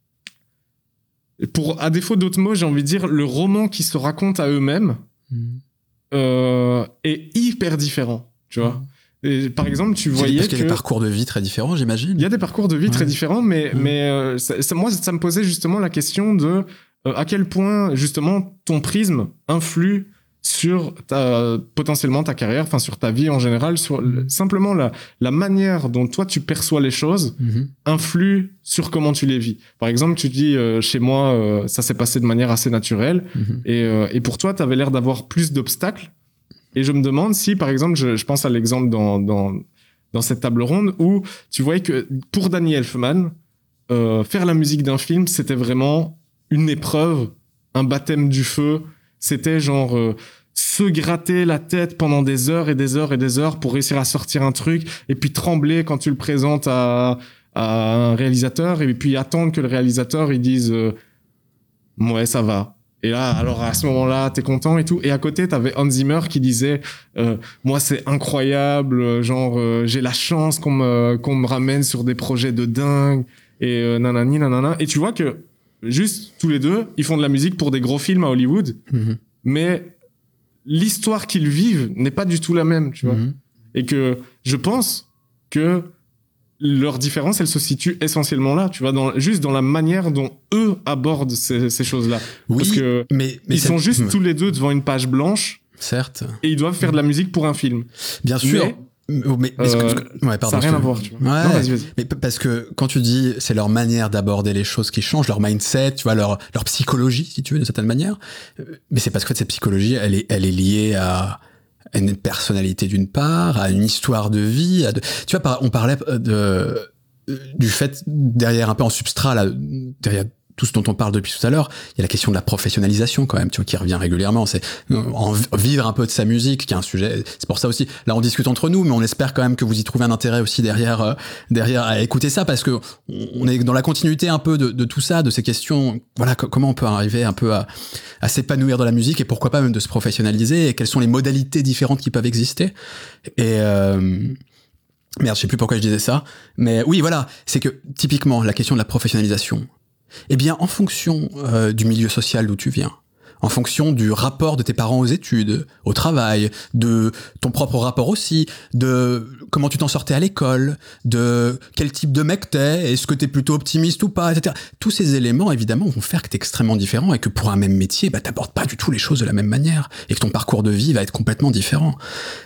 Pour, à défaut d'autres mots, j'ai envie de dire, le roman qu'ils se racontent à eux-mêmes mm. euh, est hyper différent, tu vois. Mm. Et, par exemple, tu voyais parce qu'il y a que... des parcours de vie très différents, j'imagine. Il y a des parcours de vie ouais. très différents, mais, mm. mais euh, ça, ça, moi, ça me posait justement la question de euh, à quel point, justement, ton prisme influe sur ta, potentiellement ta carrière, enfin sur ta vie en général, sur le, simplement la, la manière dont toi tu perçois les choses mm-hmm. influe sur comment tu les vis. Par exemple, tu dis euh, chez moi, euh, ça s'est passé de manière assez naturelle, mm-hmm. et, euh, et pour toi, tu avais l'air d'avoir plus d'obstacles. Et je me demande si, par exemple, je, je pense à l'exemple dans, dans, dans cette table ronde où tu voyais que pour Danny Elfman, euh, faire la musique d'un film, c'était vraiment une épreuve, un baptême du feu. C'était genre euh, se gratter la tête pendant des heures et des heures et des heures pour réussir à sortir un truc, et puis trembler quand tu le présentes à, à un réalisateur, et puis attendre que le réalisateur il dise euh, ouais ça va. Et là, alors à ce moment-là, t'es content et tout. Et à côté, t'avais Hans Zimmer qui disait euh, moi c'est incroyable, genre euh, j'ai la chance qu'on me qu'on me ramène sur des projets de dingue et euh, nanani nanana. Et tu vois que juste, tous les deux, ils font de la musique pour des gros films à Hollywood, mmh. mais l'histoire qu'ils vivent n'est pas du tout la même, tu vois. Mmh. Et que je pense que leur différence, elle se situe essentiellement là, tu vois, dans, juste dans la manière dont eux abordent ces, ces choses-là. Oui, parce que mais, mais ils sont juste mmh. tous les deux devant une page blanche. Certes. Et ils doivent faire de la musique pour un film. Bien sûr. Mais, Mais, mais euh, que, ouais, pardon, ça n'a rien à voir, tu vois. Ouais, non, vas-y, vas-y. Mais parce que quand tu dis c'est leur manière d'aborder les choses qui changent, leur mindset, tu vois, leur leur psychologie, si tu veux, de certaine manière. Mais c'est parce que cette psychologie, elle est elle est liée à une personnalité d'une part, à une histoire de vie. À de, tu vois, on parlait de du fait derrière un peu en substrat là, derrière tout ce dont on parle depuis tout à l'heure, il y a la question de la professionnalisation quand même, tu vois, qui revient régulièrement. C'est en vivre un peu de sa musique, qui est un sujet. C'est pour ça aussi. Là, on discute entre nous, mais on espère quand même que vous y trouvez un intérêt aussi derrière, euh, derrière à écouter ça, parce que on est dans la continuité un peu de, de tout ça, de ces questions. Voilà, co- comment on peut arriver un peu à, à s'épanouir dans la musique, et pourquoi pas même de se professionnaliser, et quelles sont les modalités différentes qui peuvent exister. Et euh, merde, je sais plus pourquoi je disais ça, mais oui, voilà, c'est que typiquement la question de la professionnalisation. Eh bien, en fonction euh, du milieu social d'où tu viens, en fonction du rapport de tes parents aux études, au travail, de ton propre rapport aussi, de comment tu t'en sortais à l'école, de quel type de mec t'es, est-ce que t'es plutôt optimiste ou pas, et cetera. Tous ces éléments, évidemment, vont faire que t'es extrêmement différent, et que pour un même métier, bah, t'abordes pas du tout les choses de la même manière, et que ton parcours de vie va être complètement différent.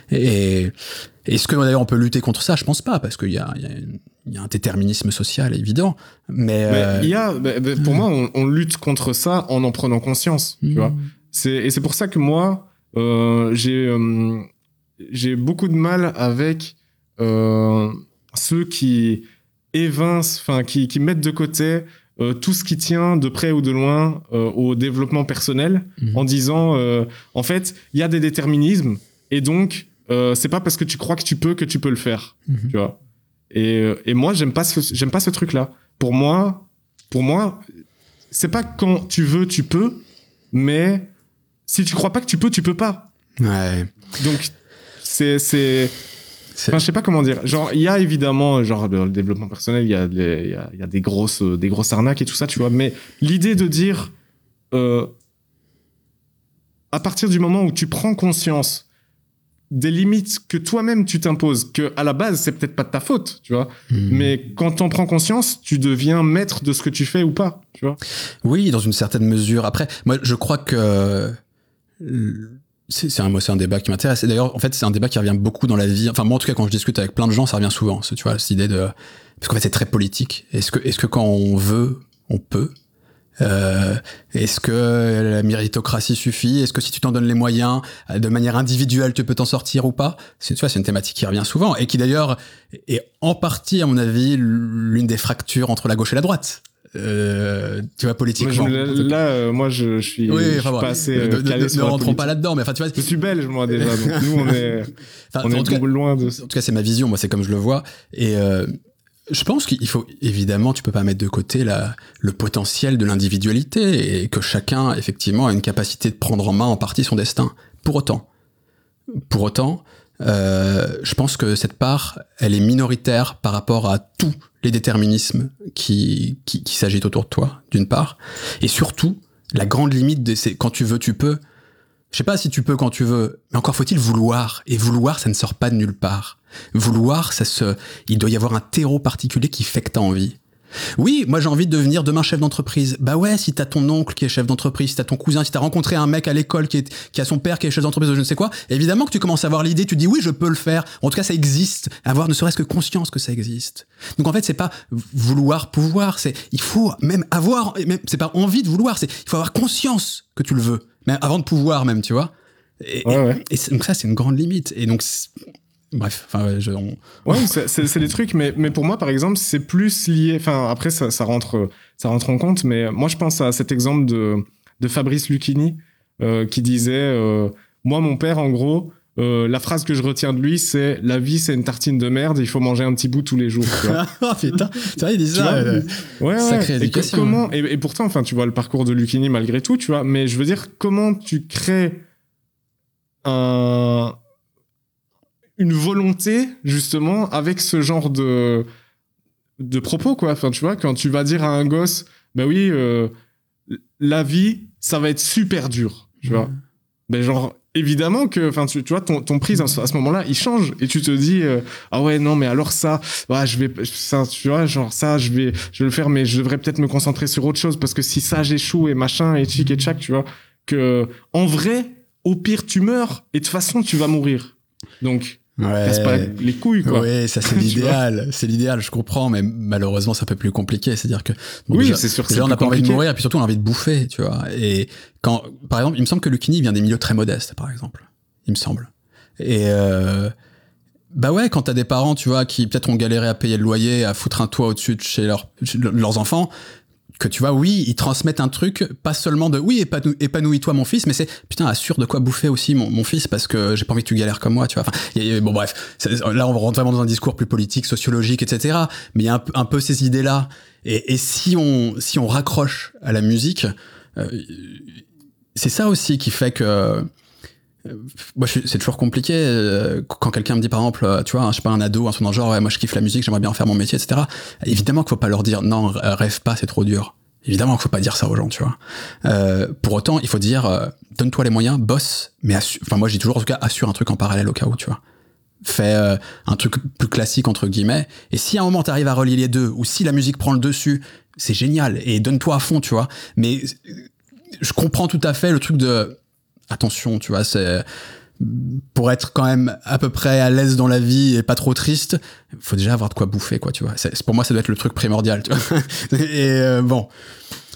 Et est-ce que d'ailleurs on peut lutter contre ça ? Je pense pas, parce qu'il y a, il y a une... il y a un déterminisme social évident, mais, mais euh... il y a, bah, bah, pour mmh. moi, on, on lutte contre ça en en prenant conscience, mmh. tu vois. C'est, et c'est pour ça que moi, euh, j'ai, euh, j'ai beaucoup de mal avec euh, ceux qui évincent, enfin, qui, qui mettent de côté euh, tout ce qui tient de près ou de loin euh, au développement personnel, mmh. en disant, euh, en fait, il y a des déterminismes, et donc, euh, c'est pas parce que tu crois que tu peux que tu peux le faire, mmh. tu vois. Et, et moi, j'aime pas ce, j'aime pas ce truc-là. Pour moi, pour moi, c'est pas quand tu veux, tu peux, mais si tu crois pas que tu peux, tu peux pas. Ouais. Donc, c'est, c'est, c'est... Enfin, je sais pas comment dire. Genre, il y a évidemment, genre, dans le développement personnel, il y a, les, il y a, il y a des grosses, des grosses arnaques et tout ça, tu vois. Mais l'idée de dire, euh, à partir du moment où tu prends conscience des limites que toi-même tu t'imposes, que à la base c'est peut-être pas de ta faute, tu vois, mmh. mais quand t'en prends conscience, tu deviens maître de ce que tu fais ou pas, tu vois. Oui, dans une certaine mesure. Après, moi, je crois que c'est, c'est un, moi, c'est un débat qui m'intéresse. Et d'ailleurs, en fait, c'est un débat qui revient beaucoup dans la vie. Enfin, moi, en tout cas, quand je discute avec plein de gens, ça revient souvent. Tu vois, cette idée de, parce qu'en fait, c'est très politique. Est-ce que, est-ce que quand on veut, on peut? Euh, est-ce que la méritocratie suffit? Est-ce que si tu t'en donnes les moyens, de manière individuelle, tu peux t'en sortir ou pas? C'est, tu vois, c'est une thématique qui revient souvent et qui d'ailleurs est en partie, à mon avis, l'une des fractures entre la gauche et la droite. Euh, tu vois, politiquement. Moi, je, là, euh, moi, je, je suis, oui, je enfin, suis bon, pas assez euh, calé ne, sur ne la rentrons politique. pas là-dedans, mais enfin, tu vois. Je suis belge, moi, déjà. Donc, nous, on est, enfin, on est tout cas, loin de ça. En tout cas, c'est ma vision. Moi, c'est comme je le vois. Et, euh, je pense qu'il faut, évidemment, tu peux pas mettre de côté la, le potentiel de l'individualité et que chacun, effectivement, a une capacité de prendre en main en partie son destin. Pour autant, pour autant, euh, je pense que cette part, elle est minoritaire par rapport à tous les déterminismes qui, qui, qui s'agitent autour de toi, d'une part. Et surtout, la grande limite de c'est quand tu veux, tu peux. Je sais pas si tu peux quand tu veux, mais encore faut-il vouloir. Et vouloir, ça ne sort pas de nulle part. Vouloir, ça se, il doit y avoir un terreau particulier qui fait que t'as envie. Oui, moi j'ai envie de devenir demain chef d'entreprise. Bah ouais, si t'as ton oncle qui est chef d'entreprise, si t'as ton cousin, si t'as rencontré un mec à l'école qui, est, qui a son père qui est chef d'entreprise ou je ne sais quoi, évidemment que tu commences à avoir l'idée, tu te dis oui, je peux le faire. En tout cas, ça existe. Avoir ne serait-ce que conscience que ça existe. Donc en fait, c'est pas vouloir pouvoir, c'est, il faut même avoir, même, c'est pas envie de vouloir, c'est, il faut avoir conscience que tu le veux. Mais avant de pouvoir même, tu vois. Et, ouais, ouais. et, et donc ça, c'est une grande limite. Et donc, bref, enfin, je, on... ouais, c'est, c'est, c'est des trucs, mais mais pour moi, par exemple, c'est plus lié. Enfin, après, ça, ça rentre, ça rentre en compte. Mais moi, je pense à cet exemple de de Fabrice Lucchini euh, qui disait, euh, moi, mon père, en gros, euh, la phrase que je retiens de lui, c'est la vie, c'est une tartine de merde. Il faut manger un petit bout tous les jours. Ah putain, c'est vrai, il dit ça. Euh, ouais, sacrée ouais. éducation. Et, que, comment, et, et pourtant, enfin, tu vois le parcours de Lucchini malgré tout, tu vois. Mais je veux dire, comment tu crées un une volonté justement avec ce genre de de propos, quoi. Enfin, tu vois, quand tu vas dire à un gosse, bah oui, euh, la vie, ça va être super dur, tu mmh. vois. Ben genre évidemment que, enfin, tu, tu vois, ton ton prise à ce moment-là, il change et tu te dis euh, ah ouais non mais alors ça, ouais, je vais ça, tu vois, genre ça, je vais je vais le faire, mais je devrais peut-être me concentrer sur autre chose parce que si ça j'échoue et machin et tchic et tchac, tu vois, que en vrai, au pire tu meurs et de toute façon tu vas mourir. Donc ouais. casse pas les couilles, quoi. Oui, ça c'est l'idéal, c'est l'idéal, je comprends, mais malheureusement c'est un peu plus compliqué, c'est-à-dire que bon, oui, déjà, c'est sûr que déjà c'est on n'a pas compliqué. envie de mourir, et puis surtout on a envie de bouffer, tu vois. Et quand, par exemple, il me semble que Lucchini vient des milieux très modestes, par exemple, il me semble. Et euh, bah ouais, quand t'as des parents, tu vois, qui peut-être ont galéré à payer le loyer, à foutre un toit au-dessus de chez leur, leurs enfants. Que tu vois, oui, ils transmettent un truc, pas seulement de oui, épanou- épanouis-toi mon fils, mais c'est putain, assure de quoi bouffer aussi mon, mon fils parce que j'ai pas envie que tu galères comme moi, tu vois. Enfin, y a, bon, bref, là on rentre vraiment dans un discours plus politique, sociologique, et cetera. Mais il y a un, un peu ces idées-là. Et, et si on si on raccroche à la musique, euh, c'est ça aussi qui fait que. Euh, moi, je, c'est toujours compliqué euh, quand quelqu'un me dit par exemple, euh, tu vois, je sais pas, un ado, un truc dans le genre, ouais, moi je kiffe la musique, j'aimerais bien en faire mon métier, et cetera. Évidemment qu'il faut pas leur dire non, rêve pas, c'est trop dur. Évidemment qu'il faut pas dire ça aux gens, tu vois. Euh, pour autant, il faut dire, euh, donne-toi les moyens, bosse, mais assure, enfin moi je dis toujours en tout cas, assure un truc en parallèle au cas où, tu vois. Fais euh, un truc plus classique entre guillemets. Et si à un moment t'arrives à relier les deux, ou si la musique prend le dessus, c'est génial et donne-toi à fond, tu vois. Mais je comprends tout à fait le truc de attention, tu vois, c'est pour être quand même à peu près à l'aise dans la vie et pas trop triste, faut déjà avoir de quoi bouffer, quoi, tu vois. C'est, pour moi, ça doit être le truc primordial, tu vois. Et euh, bon,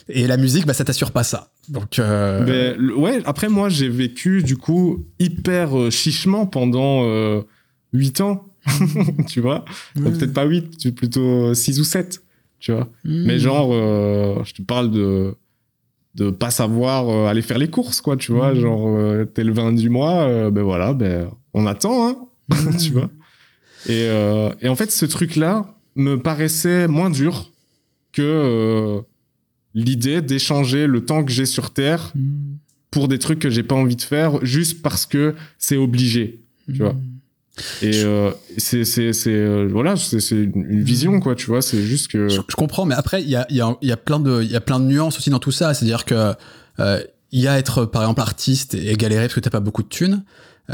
Et la musique, bah, ça t'assure pas ça. Donc, euh... Mais, ouais, après, moi, j'ai vécu, du coup, hyper euh, chichement pendant euh, huit ans. Tu vois, mmh. Peut-être pas huit, plutôt six ou sept. Tu vois. Mmh. Mais genre, euh, je te parle de de pas savoir euh, aller faire les courses, quoi, tu vois. Mmh. Genre, euh, t'es le vingt du mois, euh, ben voilà, ben on attend, hein. Mmh. Tu vois. Et, euh, et en fait, ce truc-là me paraissait moins dur que euh, l'idée d'échanger le temps que j'ai sur Terre mmh. pour des trucs que j'ai pas envie de faire juste parce que c'est obligé, tu vois. Et euh, c'est c'est c'est euh, voilà, c'est c'est une vision, quoi, tu vois. C'est juste que je, je comprends, mais après il y a il y a il y a plein de il y a plein de nuances aussi dans tout ça. C'est-à-dire que euh, il y a être par exemple artiste et galérer parce que t'as pas beaucoup de thunes.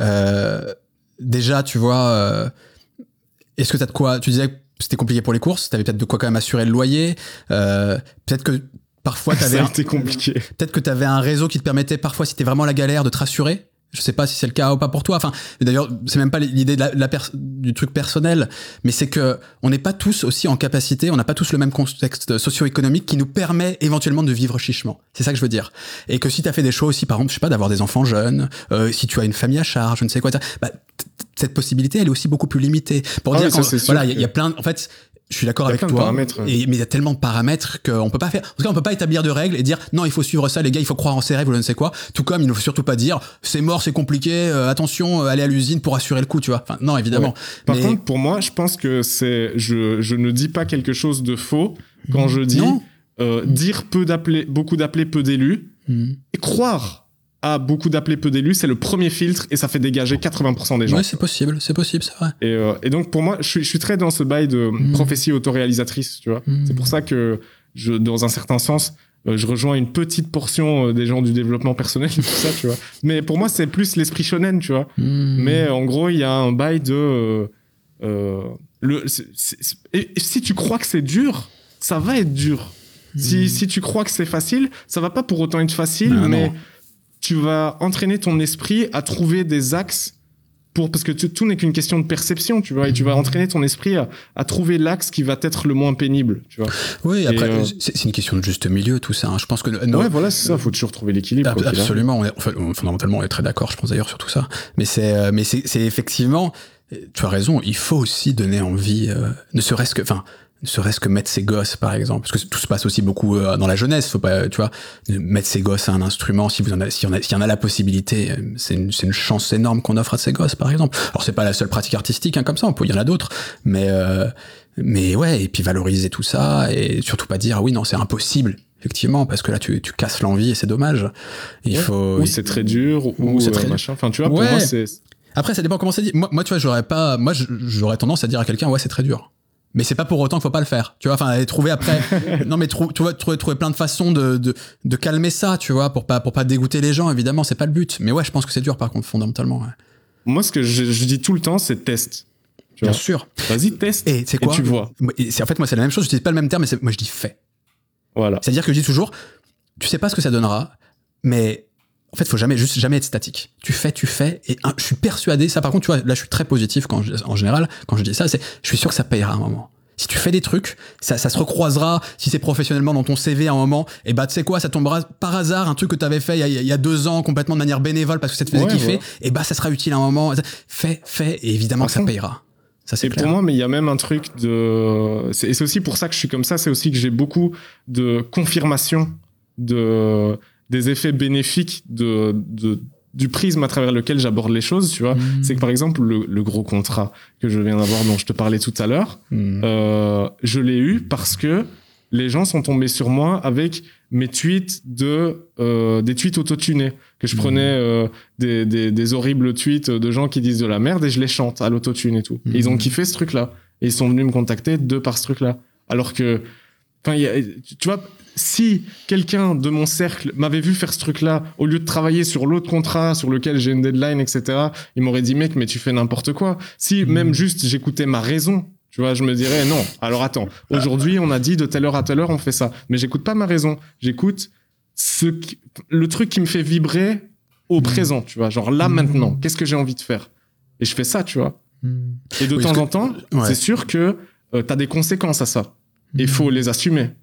Euh, déjà, tu vois, euh, est-ce que t'as de quoi? Tu disais que c'était compliqué pour les courses. T'avais peut-être de quoi quand même assurer le loyer. Euh, peut-être que parfois t'avais ça a été compliqué. Peut-être que t'avais un réseau qui te permettait parfois, si t'es vraiment à la galère, de te rassurer. Je sais pas si c'est le cas ou pas pour toi. Enfin, d'ailleurs, c'est même pas l'idée de la, de la pers- du truc personnel, mais c'est que on n'est pas tous aussi en capacité, on n'a pas tous le même contexte socio-économique qui nous permet éventuellement de vivre chichement. C'est ça que je veux dire. Et que si t'as fait des choix aussi, par exemple, je sais pas, d'avoir des enfants jeunes, euh, si tu as une famille à charge, je ne sais quoi, bah, cette possibilité, elle est aussi beaucoup plus limitée. Pour ah dire, oui, quand, ça, voilà, il que... y, y a plein, en fait. Je suis d'accord avec toi. Et, mais il y a tellement de paramètres qu'on peut pas faire. En tout cas, on peut pas établir de règles et dire non, il faut suivre ça, les gars, il faut croire en ses rêves ou je ne sais quoi. Tout comme il ne faut surtout pas dire c'est mort, c'est compliqué. Euh, attention, euh, allez à l'usine pour assurer le coup, tu vois. Enfin, non, évidemment. Ouais. Par mais... contre, pour moi, je pense que c'est, je, je ne dis pas quelque chose de faux quand je dis euh, dire peu d'appelés, beaucoup d'appelés, peu d'élus, mmh. et croire à beaucoup d'appelés, peu d'élus, c'est le premier filtre et ça fait dégager quatre-vingts pour cent des gens. Oui, c'est possible, c'est possible, c'est vrai. Et, euh, et donc, pour moi, je suis, je suis très dans ce bail de mmh. prophétie autoréalisatrice, tu vois. Mmh. C'est pour ça que, je, dans un certain sens, euh, je rejoins une petite portion euh, des gens du développement personnel et tout ça, tu vois. Mais pour moi, c'est plus l'esprit shonen, tu vois. Mmh. Mais en gros, il y a un bail de... Euh, euh, le, c'est, c'est, et, et si tu crois que c'est dur, ça va être dur. Mmh. Si, si tu crois que c'est facile, ça va pas pour autant être facile, non, mais... Non. Tu vas entraîner ton esprit à trouver des axes pour, parce que tu, tout n'est qu'une question de perception, tu vois, et tu vas entraîner ton esprit à, à trouver l'axe qui va être le moins pénible, tu vois. Oui, après, euh, c'est, c'est une question de juste milieu, tout ça, hein. Je pense que... No, ouais, voilà, c'est ça, faut toujours trouver l'équilibre. Ab- absolument, on est, enfin, fondamentalement, on est très d'accord, je pense d'ailleurs sur tout ça. Mais c'est, mais c'est, c'est effectivement, tu as raison, il faut aussi donner envie, euh, ne serait-ce que, enfin, ne serait-ce que mettre ses gosses, par exemple, parce que tout se passe aussi beaucoup euh, dans la jeunesse. Faut pas, tu vois, mettre ses gosses à un instrument. Si vous en avez, si on a, s'il y en a la possibilité, c'est une, c'est une chance énorme qu'on offre à ses gosses, par exemple. Alors c'est pas la seule pratique artistique, hein, comme ça. On peut, il y en a d'autres, mais euh, mais ouais. Et puis valoriser tout ça et surtout pas dire ah oui non c'est impossible. Effectivement, parce que là tu tu casses l'envie et c'est dommage. Il ouais. faut. Ou c'est très dur ou, ou c'est très euh, machin. Enfin tu vois, ouais. pour moi c'est. Après ça dépend comment c'est dit. Moi, moi tu vois, j'aurais pas, moi j'aurais tendance à dire à quelqu'un ouais c'est très dur. Mais c'est pas pour autant qu'il faut pas le faire, tu vois. Enfin, trouver après, non mais trou, tu vois, trouver, trouver plein de façons de, de de calmer ça, tu vois, pour pas pour pas dégoûter les gens. Évidemment, c'est pas le but. Mais ouais, je pense que c'est dur par contre, fondamentalement. Ouais. Moi, ce que je, je dis tout le temps, c'est test. Tu Bien vois. sûr. Vas-y, teste. Et c'est quoi ? Et tu vois. Et c'est en fait moi c'est la même chose. Je dis pas le même terme, mais c'est, moi je dis fais. Voilà. C'est-à-dire que je dis toujours, tu sais pas ce que ça donnera, mais en fait, faut jamais, juste jamais être statique. Tu fais, tu fais, et hein, je suis persuadé, ça par contre, tu vois, là je suis très positif quand je, en général, quand je dis ça, c'est, je suis sûr que ça payera à un moment. Si tu fais des trucs, ça, ça se recroisera, si c'est professionnellement dans ton C V à un moment, et bah tu sais quoi, ça tombera par hasard, un truc que t'avais fait il y, a, il y a deux ans, complètement de manière bénévole, parce que ça te faisait ouais, kiffer, ouais. et bah ça sera utile à un moment. Fais, fais, et évidemment que ça payera. Ça, c'est et clair. Pour moi, mais il y a même un truc de... C'est, et c'est aussi pour ça que je suis comme ça, c'est aussi que j'ai beaucoup de confirmation de... des effets bénéfiques de... de du prisme à travers lequel j'aborde les choses, tu vois. Mmh. C'est que, par exemple, le, le gros contrat que je viens d'avoir, dont je te parlais tout à l'heure, mmh. euh, je l'ai eu parce que les gens sont tombés sur moi avec mes tweets de, euh, des tweets autotunés, que je mmh. prenais euh, des, des, des horribles tweets de gens qui disent de la merde et je les chante à l'autotune et tout. Mmh. Et ils ont kiffé ce truc-là. Et ils sont venus me contacter de par ce truc-là. Alors que, enfin, y a, tu vois, si quelqu'un de mon cercle m'avait vu faire ce truc-là, au lieu de travailler sur l'autre contrat sur lequel j'ai une deadline, et cetera, il m'aurait dit, mec, mais tu fais n'importe quoi. Si mmh. même juste j'écoutais ma raison, tu vois, je me dirais, non, alors attends, aujourd'hui, on a dit de telle heure à telle heure, on fait ça. Mais j'écoute pas ma raison. J'écoute ce qui, le truc qui me fait vibrer au mmh. présent, tu vois. Genre là, mmh. maintenant, qu'est-ce que j'ai envie de faire? Et je fais ça, tu vois. Mmh. Et de oui, temps en que... temps, ouais. c'est sûr que euh, t'as des conséquences à ça. Il mmh. faut les assumer,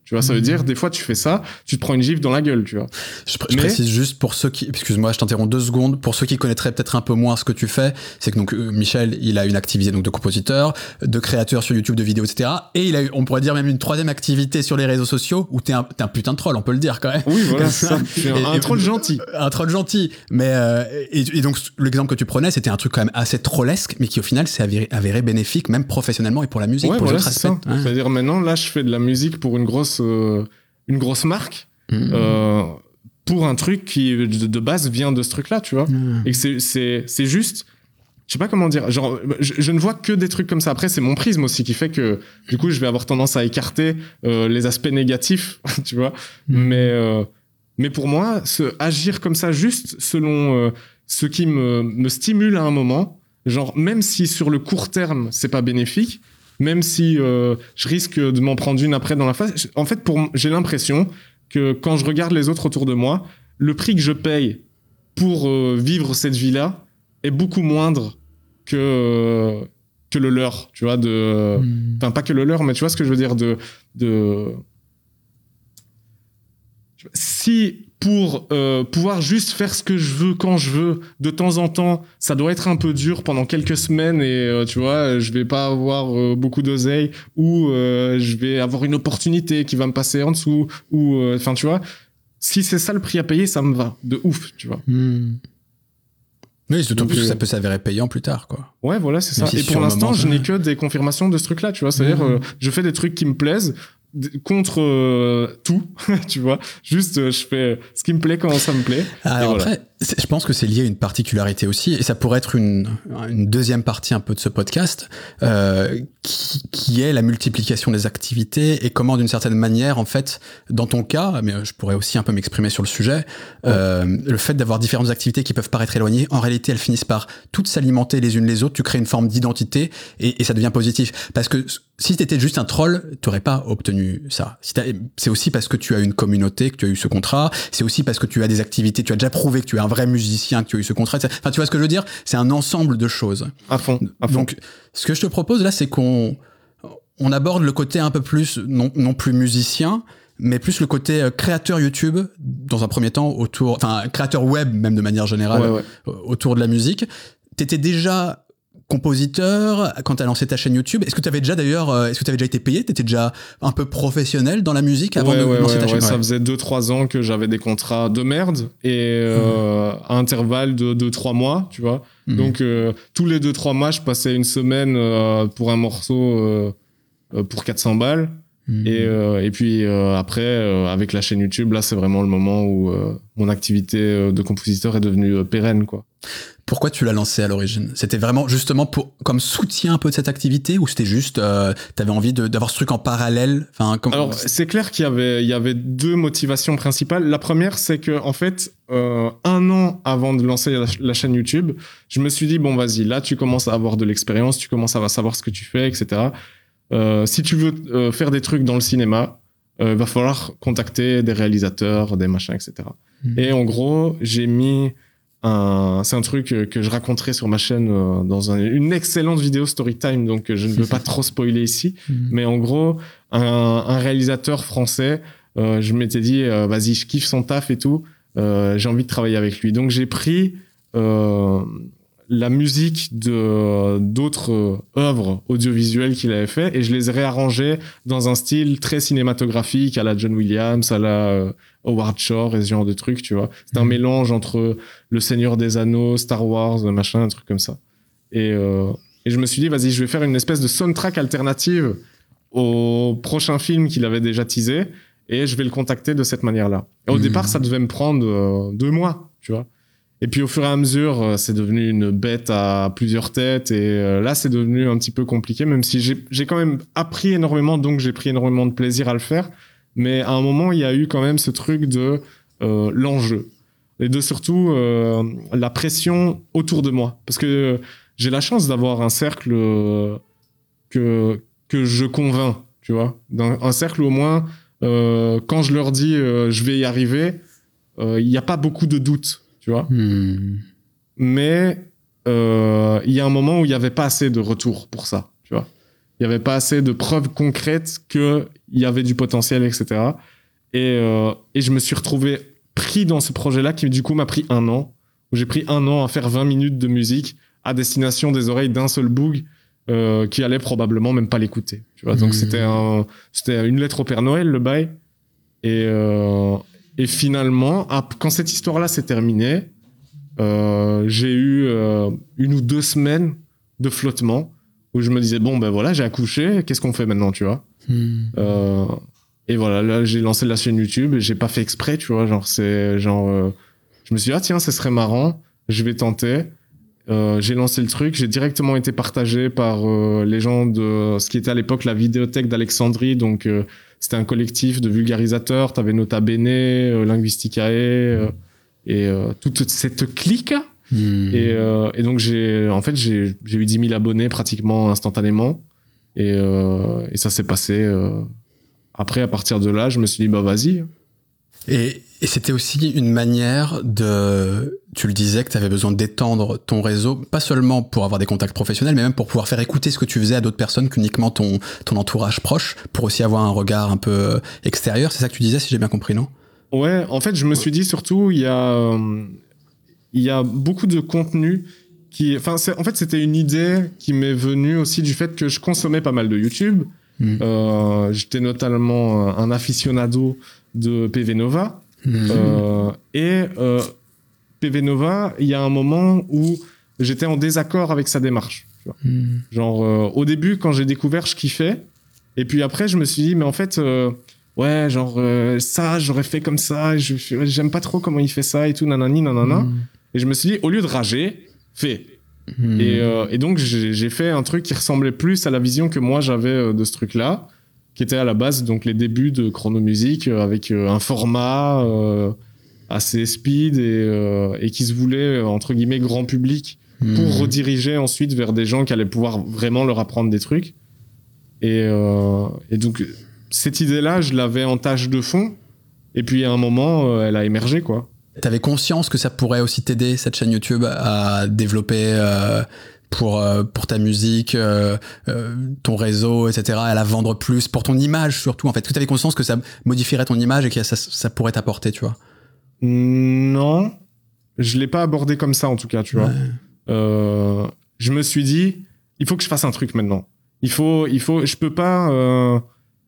Tu vois, ça veut dire, des fois, tu fais ça, tu te prends une gifle dans la gueule, tu vois. Je, pr- je Mais... précise juste pour ceux qui, excuse-moi, je t'interromps deux secondes, pour ceux qui connaîtraient peut-être un peu moins ce que tu fais, c'est que donc, euh, Michel, il a une activité donc de compositeur, de créateur sur YouTube, de vidéos, et cetera. Et il a eu, on pourrait dire même une troisième activité sur les réseaux sociaux où t'es un, t'es un putain de troll, on peut le dire quand même. Oui, voilà, c'est ça. Je suis un, et, un troll gentil. Un troll gentil. Mais, euh, et, et donc, l'exemple que tu prenais, c'était un truc quand même assez trollesque, mais qui au final s'est avéré, avéré bénéfique, même professionnellement et pour la musique, ouais, pour voilà, les autres c'est aspects. Ça. Ouais. C'est-à-dire maintenant, là, je fais de la musique pour une grosse, euh, une grosse marque mmh. euh, pour un truc qui de, de base vient de ce truc-là, tu vois. Mmh. Et que c'est c'est c'est juste, je sais pas comment dire, genre je, je ne vois que des trucs comme ça. Après c'est mon prisme aussi qui fait que du coup je vais avoir tendance à écarter euh, les aspects négatifs, tu vois. Mmh. Mais euh, mais pour moi, se agir comme ça juste selon euh, ce qui me me stimule à un moment, genre même si sur le court terme c'est pas bénéfique. Même si euh, je risque de m'en prendre une après dans la face. En fait, pour, j'ai l'impression que quand je regarde les autres autour de moi, le prix que je paye pour euh, vivre cette vie-là est beaucoup moindre que, euh, que le leur, tu vois, de... Enfin, mmh. pas que le leur, mais tu vois ce que je veux dire, de... de... Si pour euh, pouvoir juste faire ce que je veux quand je veux, de temps en temps, ça doit être un peu dur pendant quelques semaines et euh, tu vois, je vais pas avoir euh, beaucoup d'oseille ou euh, je vais avoir une opportunité qui va me passer en dessous ou enfin euh, tu vois, si c'est ça le prix à payer, ça me va de ouf, tu vois. Mmh. Oui, d'autant plus que ça peut s'avérer payant plus tard, quoi. Ouais, voilà, c'est ça. Si et pour l'instant, je n'ai que des confirmations de ce truc-là, tu vois. C'est-à-dire, mmh. euh, je fais des trucs qui me plaisent contre euh, tout, tu vois. Juste, euh, je fais ce qui me plaît quand ça me plaît. Alors voilà. après, je pense que c'est lié à une particularité aussi, et ça pourrait être une, une deuxième partie un peu de ce podcast, euh, qui, qui est la multiplication des activités et comment, d'une certaine manière, en fait, dans ton cas, mais je pourrais aussi un peu m'exprimer sur le sujet, ouais. euh, le fait d'avoir différentes activités qui peuvent paraître éloignées, en réalité, elles finissent par toutes s'alimenter les unes les autres. Tu crées une forme d'identité et, et ça devient positif. Parce que si t'étais juste un troll, t'aurais pas obtenu ça. Si c'est aussi parce que tu as une communauté, que tu as eu ce contrat. C'est aussi parce que tu as des activités, tu as déjà prouvé que tu es un vrai musicien, que tu as eu ce contrat. Enfin, tu vois ce que je veux dire? C'est un ensemble de choses. À fond, à fond. Donc, ce que je te propose là, c'est qu'on on aborde le côté un peu plus, non, non plus musicien, mais plus le côté créateur YouTube, dans un premier temps, autour, enfin, créateur web, même de manière générale, ouais, ouais. autour de la musique. T'étais déjà compositeur quand t'as lancé ta chaîne YouTube. Est-ce que t'avais déjà d'ailleurs, est-ce que t'avais déjà été payé? T'étais déjà un peu professionnel dans la musique avant ouais, de ouais, lancer ouais, ta chaîne? Ouais, ça faisait deux trois ans que j'avais des contrats de merde et euh, mmh. à intervalle de deux trois mois, tu vois. Mmh. Donc euh, tous les deux trois mois, je passais une semaine euh, pour un morceau euh, pour quatre cents balles. Mmh. Et, euh, et puis euh, après, euh, avec la chaîne YouTube, là, c'est vraiment le moment où euh, mon activité de compositeur est devenue euh, pérenne, quoi. Pourquoi tu l'as lancé à l'origine? C'était vraiment justement pour comme soutien un peu de cette activité ou c'était juste euh, t'avais envie de, d'avoir ce truc en parallèle? Enfin, comme... Alors c'est clair qu'il y avait il y avait deux motivations principales. La première, c'est que en fait euh, un an avant de lancer la, la chaîne YouTube, je me suis dit bon vas-y, là tu commences à avoir de l'expérience, tu commences à savoir ce que tu fais, et cetera. Euh, si tu veux euh, faire des trucs dans le cinéma, il euh, va falloir contacter des réalisateurs, des machins, et cetera. Mmh. Et en gros, j'ai mis un, c'est un truc que je raconterai sur ma chaîne euh, dans un, une excellente vidéo Storytime, donc je ne veux pas trop spoiler ici. Mmh. Mais en gros, un, un réalisateur français, euh, je m'étais dit, euh, vas-y, je kiffe son taf et tout, euh, j'ai envie de travailler avec lui. Donc j'ai pris euh, la musique de d'autres œuvres audiovisuelles qu'il avait fait et je les ai réarrangées dans un style très cinématographique à la John Williams, à la euh, Howard Shore et ce genre de trucs, tu vois. C'est mmh. un mélange entre Le Seigneur des Anneaux, Star Wars, machin, un truc comme ça. Et, euh, et je me suis dit, vas-y, je vais faire une espèce de soundtrack alternative au prochain film qu'il avait déjà teasé et je vais le contacter de cette manière-là. Et au mmh. départ, ça devait me prendre euh, deux mois, tu vois. Et puis au fur et à mesure, c'est devenu une bête à plusieurs têtes et euh, là, c'est devenu un petit peu compliqué, même si j'ai, j'ai quand même appris énormément, donc j'ai pris énormément de plaisir à le faire. Mais à un moment, il y a eu quand même ce truc de euh, l'enjeu et de surtout euh, la pression autour de moi. Parce que j'ai la chance d'avoir un cercle euh, que, que je convainc, tu vois. Dans un cercle où au moins, euh, quand je leur dis euh, je vais y arriver, il euh, n'y a pas beaucoup de doutes. Tu vois, hmm. mais il euh, y a un moment où il y avait pas assez de retour pour ça, tu vois. Il y avait pas assez de preuves concrètes qu'il y avait du potentiel, et cetera. Et, euh, et je me suis retrouvé pris dans ce projet-là qui, du coup, m'a pris un an. Où j'ai pris un an à faire vingt minutes de musique à destination des oreilles d'un seul boug euh, qui allait probablement même pas l'écouter. Tu vois, mmh. Donc c'était un, c'était une lettre au Père Noël, le bail. Et, euh, et finalement, quand cette histoire-là s'est terminée, euh, j'ai eu euh, une ou deux semaines de flottement où je me disais, bon, ben voilà, j'ai accouché, qu'est-ce qu'on fait maintenant, tu vois mmh. euh, Et voilà, là, j'ai lancé la chaîne YouTube et j'ai pas fait exprès, tu vois, genre, c'est genre... Euh, je me suis dit, ah tiens, ce serait marrant, je vais tenter. Euh, j'ai lancé le truc, j'ai directement été partagé par euh, les gens de ce qui était à l'époque la vidéothèque d'Alexandrie. Donc, euh, c'était un collectif de vulgarisateurs. T'avais Nota Bene, euh, Linguisticae euh, et euh, toute cette clique. Mmh. Et, euh, et donc, j'ai, en fait, j'ai, j'ai eu dix mille abonnés pratiquement instantanément. Et, euh, et ça s'est passé. Euh... Après, à partir de là, je me suis dit, bah vas-y. Et, et c'était aussi une manière de... Tu le disais que tu avais besoin d'étendre ton réseau, pas seulement pour avoir des contacts professionnels, mais même pour pouvoir faire écouter ce que tu faisais à d'autres personnes qu'uniquement ton, ton entourage proche, pour aussi avoir un regard un peu extérieur. C'est ça que tu disais, si j'ai bien compris, non ? Ouais, en fait, je me suis dit surtout, il y a, euh, il y a beaucoup de contenu qui... Enfin, c'est, en fait, c'était une idée qui m'est venue aussi du fait que je consommais pas mal de YouTube. Mmh. Euh, j'étais notamment un aficionado de P V Nova. Mmh. Euh, et euh, P V Nova, il y a un moment où j'étais en désaccord avec sa démarche. Tu vois. Mmh. Genre, euh, au début, quand j'ai découvert, je kiffais. Et puis après, je me suis dit, mais en fait, euh, ouais, genre, euh, ça, j'aurais fait comme ça. Je, j'aime pas trop comment il fait ça et tout, nanani, nanana. Mmh. Et je me suis dit, au lieu de rager, fais. Mmh. Et, euh, et donc, j'ai, j'ai fait un truc qui ressemblait plus à la vision que moi, j'avais de ce truc-là, qui était à la base donc les débuts de Chronomusique euh, avec euh, un format euh, assez speed et, euh, et qui se voulait entre guillemets grand public mmh. pour rediriger ensuite vers des gens qui allaient pouvoir vraiment leur apprendre des trucs. Et, euh, et donc cette idée-là, je l'avais en tâche de fond. Et puis à un moment, euh, elle a émergé, quoi. T'avais conscience que ça pourrait aussi t'aider, cette chaîne YouTube, à développer euh, pour euh, pour ta musique, euh, euh, ton réseau, et cetera, à la vendre plus, pour ton image surtout, en fait. Est-ce que t'avais conscience que ça modifierait ton image et que ça, ça pourrait t'apporter, tu vois ? Non, je l'ai pas abordé comme ça, en tout cas, tu ouais. vois. Euh, je me suis dit, il faut que je fasse un truc maintenant. Il faut, il faut, je peux pas... Euh,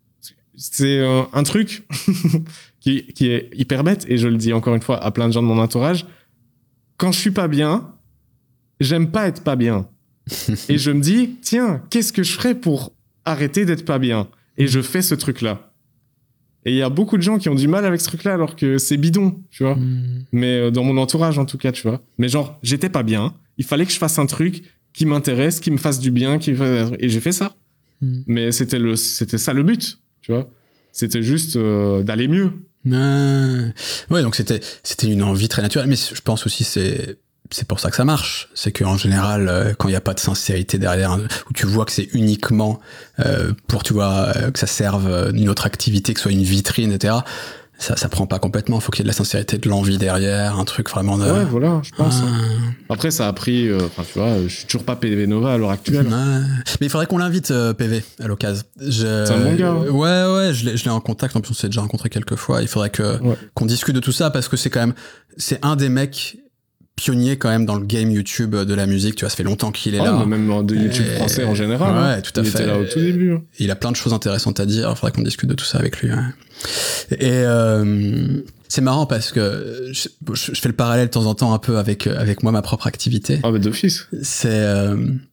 c'est euh, un truc... Qui, qui est hyper bête, et je le dis encore une fois à plein de gens de mon entourage, quand je suis pas bien, j'aime pas être pas bien. Et je me dis, tiens, qu'est-ce que je ferais pour arrêter d'être pas bien ? Et je fais ce truc-là. Et il y a beaucoup de gens qui ont du mal avec ce truc-là, alors que c'est bidon, tu vois. Mmh. Mais euh, dans mon entourage, en tout cas, tu vois. Mais genre, j'étais pas bien, il fallait que je fasse un truc qui m'intéresse, qui me fasse du bien, qui... et j'ai fait ça. Mmh. Mais c'était, le, c'était ça le but, tu vois. C'était juste euh, d'aller mieux. Ah. Ouais, donc c'était c'était une envie très naturelle, mais je pense aussi c'est c'est pour ça que ça marche, c'est qu'en général euh, quand il y a pas de sincérité derrière, hein, où tu vois que c'est uniquement euh, pour tu vois euh, que ça serve une autre activité, que ce soit une vitrine, et cetera. Ça, ça prend pas complètement. Faut qu'il y ait de la sincérité, de l'envie derrière, un truc vraiment de... Ouais, voilà, je pense. Ah. Après, ça a pris, enfin, euh, tu vois, je suis toujours pas P V Nova à l'heure actuelle. Ouais. Mais il faudrait qu'on l'invite, euh, P V, à l'occasion. Je... C'est un bon gars. Hein. Ouais, ouais, je l'ai, je l'ai en contact. En plus, on s'est déjà rencontré quelques fois. Il faudrait que, ouais. qu'on discute de tout ça parce que c'est quand même, c'est un des mecs pionnier quand même dans le game YouTube de la musique, tu vois, ça fait longtemps qu'il est oh, là. Même de YouTube et... français en général. Ouais, hein. tout à il fait. Il était là au tout début. Hein. Il a plein de choses intéressantes à dire, il faudrait qu'on discute de tout ça avec lui. Ouais. Et euh, c'est marrant parce que je, je fais le parallèle de temps en temps un peu avec, avec moi, ma propre activité. Ah, mais d'office. C'est... Euh,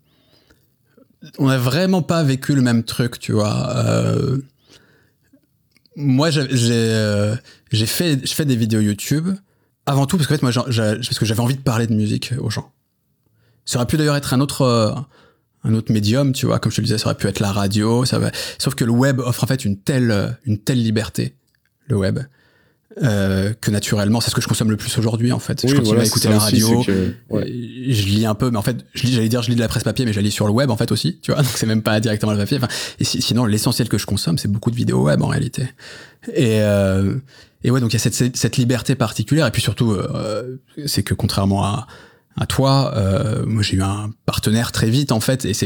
on n'a vraiment pas vécu le même truc, tu vois. Euh, moi, j'ai, j'ai, euh, j'ai fait, je fais des vidéos YouTube avant tout parce qu'en fait, moi, j'ai, j'ai, parce que j'avais envie de parler de musique aux gens. Ça aurait pu d'ailleurs être un autre, euh, un autre médium, tu vois. Comme je te le disais, ça aurait pu être la radio. Ça va... Sauf que le web offre en fait une telle, une telle liberté, le web. Euh, que naturellement, c'est ce que je consomme le plus aujourd'hui en fait. Oui, je continue voilà, à écouter la radio, aussi, que, ouais. Je lis un peu, mais en fait, je lis, j'allais dire, je lis de la presse papier, mais je la lis sur le web en fait aussi, tu vois. Donc c'est même pas directement le papier. Enfin, et si, sinon, l'essentiel que je consomme, c'est beaucoup de vidéos web en réalité. Et euh, et ouais, donc il y a cette cette liberté particulière. Et puis surtout, euh, c'est que contrairement à à toi, euh, moi j'ai eu un partenaire très vite en fait, et c'est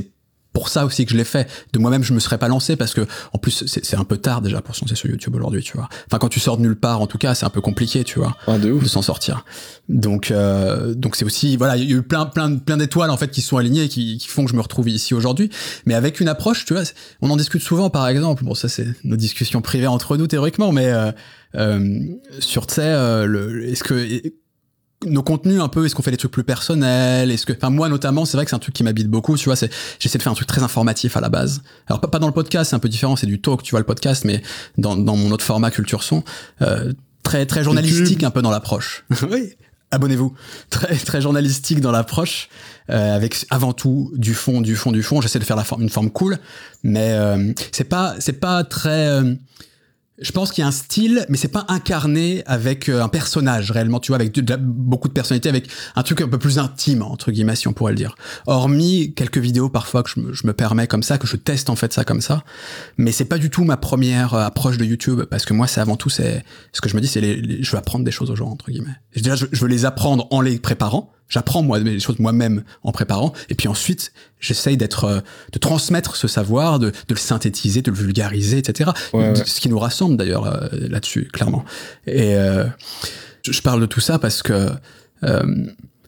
pour ça aussi que je l'ai fait. De moi-même, je me serais pas lancé parce que, en plus, c'est, c'est un peu tard déjà pour se lancer sur YouTube aujourd'hui, tu vois. Enfin, quand tu sors de nulle part, en tout cas, c'est un peu compliqué, tu vois, ah, de, ouf. de s'en sortir. Donc, euh, donc c'est aussi, voilà, il y a eu plein, plein, plein d'étoiles en fait qui sont alignées et qui, qui font que je me retrouve ici aujourd'hui. Mais avec une approche, tu vois, on en discute souvent, par exemple. Bon, ça c'est nos discussions privées entre nous théoriquement, mais euh, euh, sur, tu sais, euh, le, est-ce que nos contenus un peu, est-ce qu'on fait des trucs plus personnels, est-ce que, enfin moi notamment, c'est vrai que c'est un truc qui m'habite beaucoup, tu vois, c'est, j'essaie de faire un truc très informatif à la base. Alors pas, pas dans le podcast, c'est un peu différent, c'est du talk, tu vois, le podcast, mais dans, dans mon autre format Culture Son, euh, très, très journalistique un peu dans l'approche. Oui. Abonnez-vous. Très, très journalistique dans l'approche, euh, avec avant tout du fond, du fond, du fond. J'essaie de faire la forme, une forme cool, mais euh, c'est pas, c'est pas très. Euh, je pense qu'il y a un style, mais c'est pas incarné avec un personnage réellement, tu vois, avec de, de, beaucoup de personnalité, avec un truc un peu plus intime, entre guillemets, si on pourrait le dire. Hormis quelques vidéos parfois que je me, je me permets comme ça, que je teste en fait ça comme ça, mais c'est pas du tout ma première approche de YouTube, parce que moi, c'est avant tout, c'est ce que je me dis, c'est les, les, je veux apprendre des choses aux gens, entre guillemets. Déjà, je, je veux les apprendre en les préparant. J'apprends moi des choses moi-même en préparant, et puis ensuite j'essaye d'être, de transmettre ce savoir, de, de le synthétiser, de le vulgariser, et cetera. Ouais, ouais. Ce qui nous rassemble d'ailleurs euh, là-dessus, clairement. Et euh, je parle de tout ça parce que euh,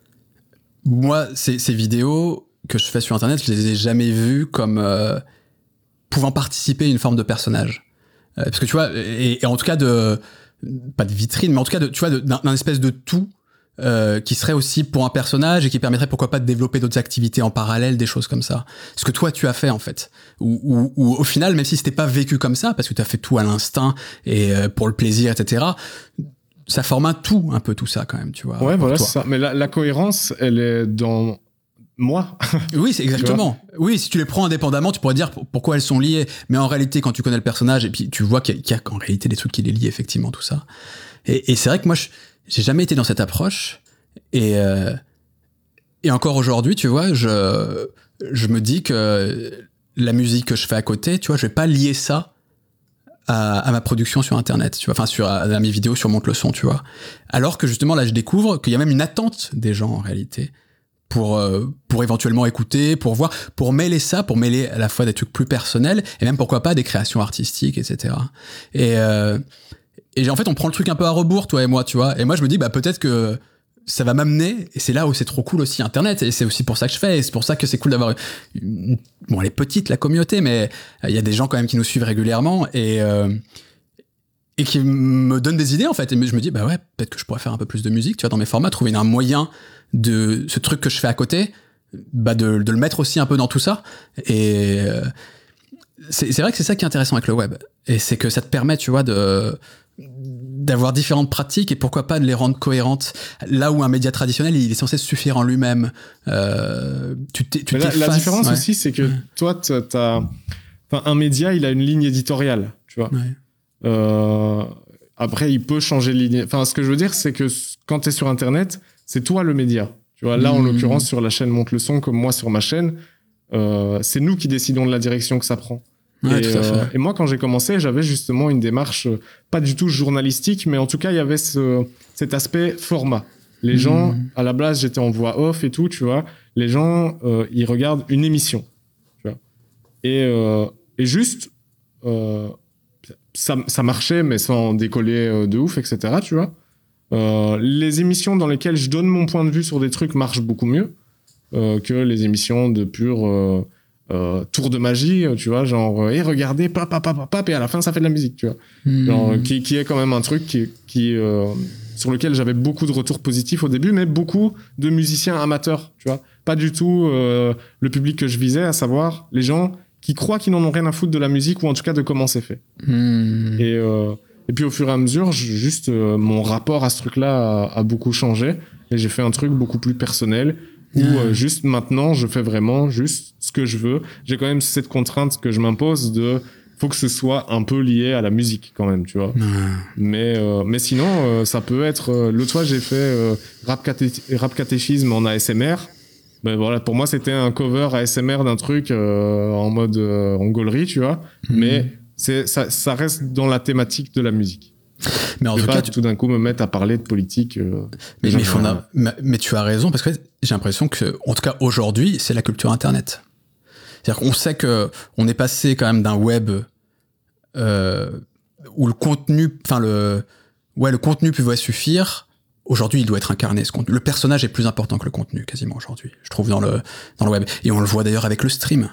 moi, ces, ces vidéos que je fais sur Internet, je les ai jamais vues comme euh, pouvant participer à une forme de personnage, euh, parce que tu vois, et, et en tout cas de pas de vitrine, mais en tout cas de, tu vois, de, d'un, d'un espèce de tout. Euh, qui serait aussi pour un personnage et qui permettrait pourquoi pas de développer d'autres activités en parallèle, des choses comme ça. Ce que toi tu as fait en fait. Ou, ou, ou au final, même si c'était pas vécu comme ça, parce que tu as fait tout à l'instinct et euh, pour le plaisir, et cetera, ça forme un tout, un peu tout ça quand même, tu vois. Ouais, voilà, c'est ça. Mais la, la cohérence, elle est dans moi. Oui, c'est exactement. Oui, si tu les prends indépendamment, tu pourrais dire pourquoi elles sont liées. Mais en réalité, quand tu connais le personnage et puis tu vois qu'il y a, qu'il y a en réalité des trucs qui les lient, effectivement, tout ça. Et, et c'est vrai que moi, je, j'ai jamais été dans cette approche et euh, et encore aujourd'hui, tu vois, je je me dis que la musique que je fais à côté, tu vois, je vais pas lier ça à, à ma production sur Internet, tu vois, enfin sur à, à mes vidéos sur Monte le Son, tu vois. Alors que justement là, je découvre qu'il y a même une attente des gens en réalité pour euh, pour éventuellement écouter, pour voir, pour mêler ça, pour mêler à la fois des trucs plus personnels et même pourquoi pas des créations artistiques, et cetera. Et euh, Et en fait, on prend le truc un peu à rebours, toi et moi, tu vois. Et moi, je me dis, bah, peut-être que ça va m'amener, et c'est là où c'est trop cool aussi, Internet, et c'est aussi pour ça que je fais, et c'est pour ça que c'est cool d'avoir une... Bon, elle est petite, la communauté, mais il y a des gens quand même qui nous suivent régulièrement, et, euh, et qui me donnent des idées, en fait. Et je me dis, bah ouais, peut-être que je pourrais faire un peu plus de musique, tu vois, dans mes formats, trouver un moyen de ce truc que je fais à côté, bah, de, de le mettre aussi un peu dans tout ça. Et euh, c'est, c'est vrai que c'est ça qui est intéressant avec le web. Et c'est que ça te permet, tu vois, de... d'avoir différentes pratiques et pourquoi pas de les rendre cohérentes là où un média traditionnel il est censé suffire en lui-même. Euh, tu t'es, tu la, la différence ouais. aussi c'est que ouais. toi t'as, enfin un média il a une ligne éditoriale, tu vois. Ouais. Euh, après il peut changer de ligne. Enfin ce que je veux dire c'est que quand t'es sur Internet c'est toi le média. Tu vois là mmh. en l'occurrence sur la chaîne Monte le Son comme moi sur ma chaîne euh, c'est nous qui décidons de la direction que ça prend. Ouais, et, euh, et moi, quand j'ai commencé, j'avais justement une démarche euh, pas du tout journalistique, mais en tout cas, il y avait ce, cet aspect format. Les mmh. gens, à la base, j'étais en voix off et tout, tu vois. Les gens, euh, ils regardent une émission, tu vois. Et, euh, et juste, euh, ça, ça marchait, mais sans décoller de ouf, et cetera, tu vois. Euh, les émissions dans lesquelles je donne mon point de vue sur des trucs marchent beaucoup mieux euh, que les émissions de pure... Euh, Euh, tour de magie, tu vois, genre, et eh, regardez, pap, pap, pap, pap, et à la fin, ça fait de la musique, tu vois. Mmh. Genre, qui, qui est quand même un truc qui, qui, euh, sur lequel j'avais beaucoup de retours positifs au début, mais beaucoup de musiciens amateurs, tu vois. Pas du tout euh, le public que je visais, à savoir les gens qui croient qu'ils n'en ont rien à foutre de la musique, ou en tout cas de comment c'est fait. Mmh. Et, euh, et puis, au fur et à mesure, je, juste, euh, mon rapport à ce truc-là a, a beaucoup changé, et j'ai fait un truc beaucoup plus personnel, où euh, juste maintenant je fais vraiment juste ce que je veux. J'ai quand même cette contrainte que je m'impose de faut que ce soit un peu lié à la musique quand même, tu vois. Ouais. Mais euh, mais sinon euh, ça peut être euh, l'autre fois j'ai fait euh, rap, caté- rap catéchisme en A S M R. Ben voilà, pour moi c'était un cover A S M R d'un truc euh, en mode euh, en gaulerie, tu vois. Mmh. Mais c'est ça ça reste dans la thématique de la musique. Mais en je tout pas cas, tu... tout d'un coup me mettre à parler de politique. Euh, mais, mais, a... mais, mais tu as raison parce que j'ai l'impression que, en tout cas aujourd'hui, c'est la culture Internet. C'est-à-dire qu'on sait que on est passé quand même d'un web euh, où le contenu, enfin le, ouais, le contenu pouvait suffire. Aujourd'hui, il doit être incarné, ce contenu. Le personnage est plus important que le contenu, quasiment, aujourd'hui, je trouve, dans le, dans le web. Et on le voit d'ailleurs avec le stream.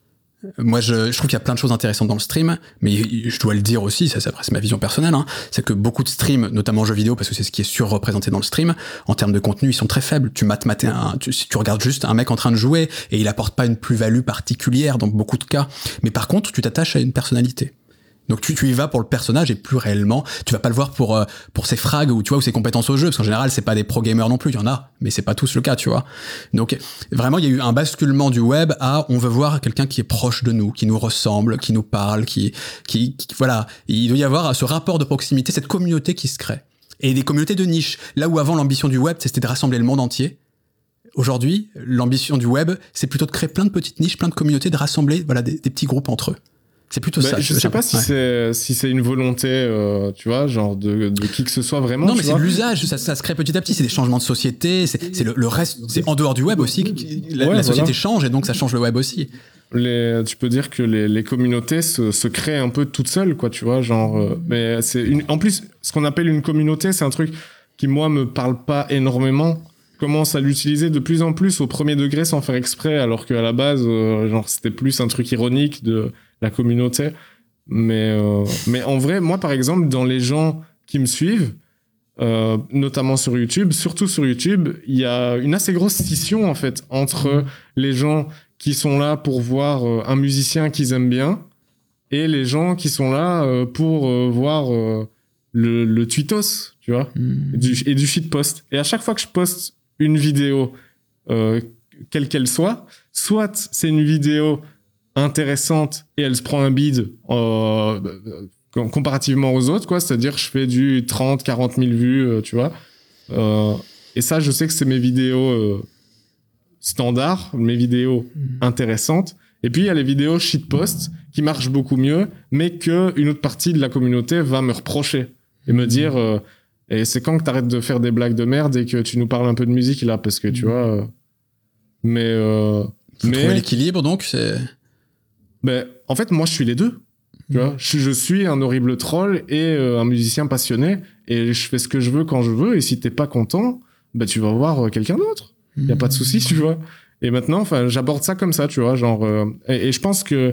Moi, je, je trouve qu'il y a plein de choses intéressantes dans le stream, mais je dois le dire aussi, ça, ça c'est ma vision personnelle, hein, c'est que beaucoup de streams, notamment jeux vidéo, parce que c'est ce qui est surreprésenté dans le stream, en termes de contenu, ils sont très faibles. Tu mates, mater un, tu, si tu regardes juste un mec en train de jouer, et il apporte pas une plus-value particulière dans beaucoup de cas. Mais par contre, tu t'attaches à une personnalité. Donc tu, tu y vas pour le personnage et plus réellement, tu vas pas le voir pour euh, pour ses frags ou tu vois ou ses compétences au jeu, parce qu'en général c'est pas des pro gamers non plus, il y en a, mais c'est pas tous le cas, tu vois. Donc vraiment il y a eu un basculement du web à on veut voir quelqu'un qui est proche de nous, qui nous ressemble, qui nous parle, qui qui, qui voilà, il doit y avoir ce rapport de proximité, cette communauté qui se crée. Et des communautés de niche, là où avant l'ambition du web c'était de rassembler le monde entier. Aujourd'hui, l'ambition du web, c'est plutôt de créer plein de petites niches, plein de communautés, de rassembler voilà des, des petits groupes entre eux. C'est plutôt bah, ça. Je sais pas si ouais. c'est si c'est une volonté, euh, tu vois, genre de, de qui que ce soit vraiment. Non, mais c'est de l'usage. Ça, ça se crée petit à petit. C'est des changements de société. C'est, c'est le, le reste. C'est en dehors du web aussi. La, ouais, la société voilà. change et donc ça change le web aussi. Les, tu peux dire que les, les communautés se, se créent un peu toutes seules, quoi. Tu vois, genre. Euh, mais c'est une. En plus, ce qu'on appelle une communauté, c'est un truc qui moi me parle pas énormément. Je commence à l'utiliser de plus en plus au premier degré sans faire exprès, alors qu'à la base, euh, genre c'était plus un truc ironique de la communauté. Mais, euh, mais en vrai, moi, par exemple, dans les gens qui me suivent, euh, notamment sur YouTube, surtout sur YouTube, il y a une assez grosse scission, en fait, entre les gens qui sont là pour voir euh, un musicien qu'ils aiment bien et les gens qui sont là euh, pour euh, voir euh, le, le tweetos, tu vois, mmh. et, du, et du shitpost. Et à chaque fois que je poste une vidéo, euh, quelle qu'elle soit, soit c'est une vidéo intéressante et elle se prend un bide euh, comparativement aux autres, quoi, c'est-à-dire je fais du trente à quarante mille vues, euh, tu vois, euh, et ça je sais que c'est mes vidéos euh, standards, mes vidéos mmh. intéressantes, et puis il y a les vidéos shitpost qui marchent beaucoup mieux, mais qu'une autre partie de la communauté va me reprocher et me dire euh, et c'est quand que t'arrêtes de faire des blagues de merde et que tu nous parles un peu de musique là, parce que tu mmh. vois euh, mais euh, faut mais... trouver l'équilibre, donc c'est Ben, en fait, moi, je suis les deux. Tu vois, je, je suis un horrible troll et euh, un musicien passionné, et je fais ce que je veux quand je veux. Et si t'es pas content, ben tu vas voir quelqu'un d'autre. Y a pas de souci, tu vois. Et maintenant, enfin, j'aborde ça comme ça, tu vois, genre. Euh, et, et je pense que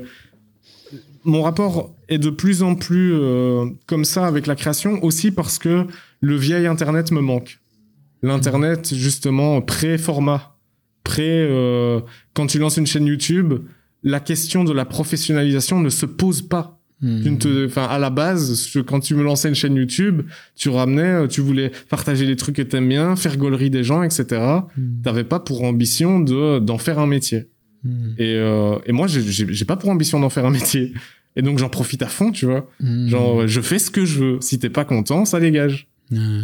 mon rapport est de plus en plus euh, comme ça avec la création, aussi parce que le vieil Internet me manque. L'internet, justement, pré-format, pré. Euh, quand tu lances une chaîne YouTube. La question de la professionnalisation ne se pose pas. Mmh. Tu ne te, enfin, à la base, quand tu me lançais une chaîne YouTube, tu ramenais, tu voulais partager les trucs que t'aimes bien, faire gaulerie des gens, et cetera. Mmh. T'avais pas pour ambition de, d'en faire un métier. Mmh. Et, euh, et moi, j'ai, j'ai, j'ai pas pour ambition d'en faire un métier. Et donc, j'en profite à fond, tu vois. Mmh. Genre, je fais ce que je veux. Si t'es pas content, ça dégage. Mmh.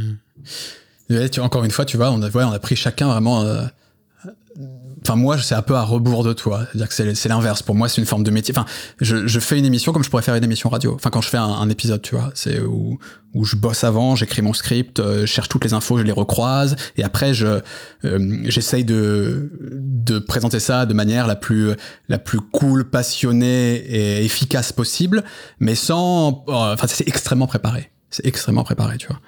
Et tu, encore une fois, tu vois, on a, ouais, on a pris chacun vraiment, euh, enfin moi c'est un peu à rebours de toi, c'est-à-dire que c'est, c'est l'inverse. Pour moi c'est une forme de métier. Enfin je, je fais une émission comme je pourrais faire une émission radio. Enfin quand je fais un, un épisode, tu vois, c'est où où je bosse avant, j'écris mon script, euh, je cherche toutes les infos, je les recroise et après je euh, j'essaye de de présenter ça de manière la plus la plus cool, passionnée et efficace possible, mais sans euh, enfin c'est extrêmement préparé. C'est extrêmement préparé, tu vois.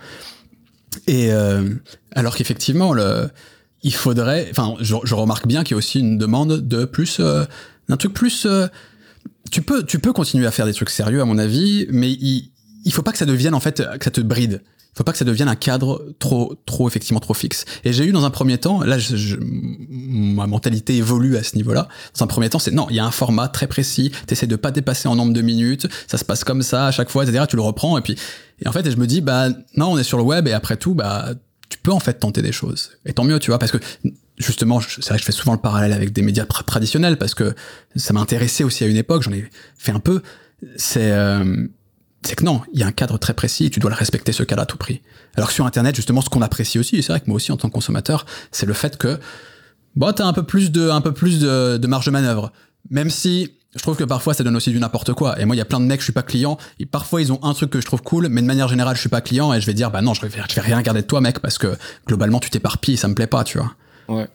Et euh, alors qu'effectivement le il faudrait, enfin, je, je remarque bien qu'il y a aussi une demande de plus, euh, d'un truc plus. Euh, tu peux, tu peux continuer à faire des trucs sérieux à mon avis, mais il, il faut pas que ça devienne en fait, que ça te bride. Il faut pas que ça devienne un cadre trop, trop effectivement trop fixe. Et j'ai eu dans un premier temps, là, je, je, ma mentalité évolue à ce niveau-là. Dans un premier temps, c'est non, il y a un format très précis. T'essaies de pas dépasser en nombre de minutes. Ça se passe comme ça à chaque fois, et cetera. Tu le reprends et puis, et en fait, je me dis, bah non, on est sur le web et après tout, bah tu peux en fait tenter des choses. Et tant mieux, tu vois, parce que justement, c'est vrai que je fais souvent le parallèle avec des médias traditionnels parce que ça m'a intéressé aussi à une époque, j'en ai fait un peu. C'est, euh, c'est que non, il y a un cadre très précis et tu dois le respecter, ce cadre à tout prix. Alors que sur Internet, justement, ce qu'on apprécie aussi, et c'est vrai que moi aussi en tant que consommateur, c'est le fait que bon, t'as un peu plus de, un peu plus de, de marge de manœuvre. Même si je trouve que parfois ça donne aussi du n'importe quoi. Et moi, il y a plein de mecs, je suis pas client. Et parfois, ils ont un truc que je trouve cool, mais de manière générale, je suis pas client et je vais dire, bah non, je vais, je vais rien regarder de toi, mec, parce que globalement, tu t'éparpilles, ça me plaît pas, tu vois. Ouais.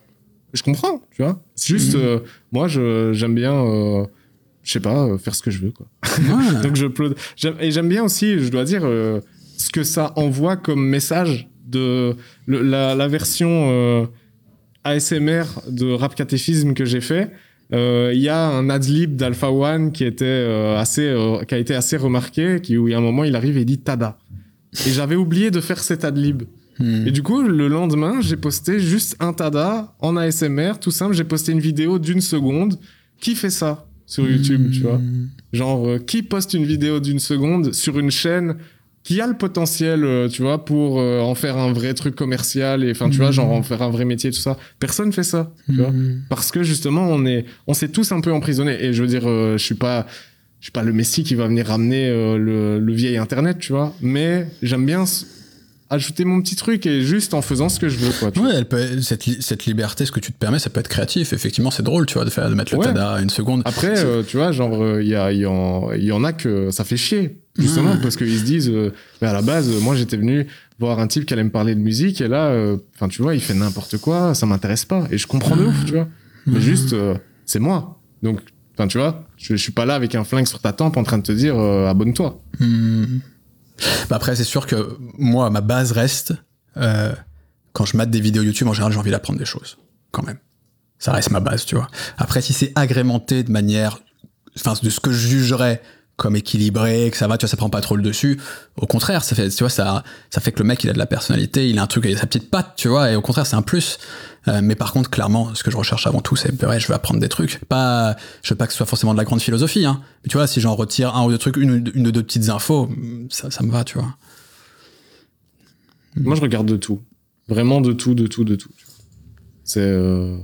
Je comprends, tu vois. C'est juste, mmh. euh, moi, je, j'aime bien, euh, je sais pas, euh, faire ce que je veux, quoi. Ouais. Donc, je upload. J'aime, et j'aime bien aussi, je dois dire, euh, ce que ça envoie comme message de le, la, la version euh, A S M R de Rap Catéchisme que j'ai fait. Il euh, y a un adlib d'Alpha One qui était euh, assez, euh, qui a été assez remarqué, qui, où il y a un moment, il arrive et il dit Tada. Et j'avais oublié de faire cet adlib. Hmm. Et du coup, le lendemain, j'ai posté juste un Tada en A S M R, tout simple. J'ai posté une vidéo d'une seconde. Qui fait ça sur YouTube, hmm. tu vois? Genre, euh, qui poste une vidéo d'une seconde sur une chaîne qui a le potentiel, euh, tu vois, pour euh, en faire un vrai truc commercial et, enfin, tu hmm. vois, genre en faire un vrai métier, tout ça. Personne fait ça, tu hmm. vois? Parce que justement, on est, on s'est tous un peu emprisonnés. Et je veux dire, euh, je suis pas, je suis pas le messie qui va venir ramener euh, le, le vieil Internet, tu vois. Mais j'aime bien ajouter mon petit truc et juste en faisant ce que je veux, quoi. Ouais, elle peut, cette, li- cette liberté, ce que tu te permets, ça peut être créatif. Effectivement, c'est drôle, tu vois, de faire, de mettre le ouais. tada à une seconde. Après, euh, tu vois, genre, il euh, y a, il y en, il y en a que ça fait chier, justement, mmh. parce qu'ils se disent, euh, mais à la base, euh, moi, j'étais venu voir un type qui allait me parler de musique et là, enfin, euh, tu vois, il fait n'importe quoi, ça m'intéresse pas. Et je comprends de ouf, tu vois. Mmh. Mais juste, euh, c'est moi. Donc, enfin, tu vois, je, je suis pas là avec un flingue sur ta tempe en train de te dire, euh, abonne-toi. Mmh. Bah après, c'est sûr que moi, ma base reste, euh, quand je mate des vidéos YouTube, en général, j'ai envie d'apprendre des choses, quand même. Ça reste ma base, tu vois. Après, si c'est agrémenté de manière, enfin, de ce que je jugerais comme équilibré, que ça va, tu vois, ça prend pas trop le dessus. Au contraire, ça fait, tu vois, ça, ça fait que le mec, il a de la personnalité, il a un truc, il a sa petite patte, tu vois, et au contraire, c'est un plus. Euh, mais par contre, clairement, ce que je recherche avant tout, c'est, ouais, je veux apprendre des trucs. Pas, je veux pas que ce soit forcément de la grande philosophie, hein. Mais tu vois, si j'en retire un ou deux trucs, une, une ou deux petites infos, ça, ça me va, tu vois. Moi, je regarde de tout. Vraiment de tout, de tout, de tout. C'est, euh...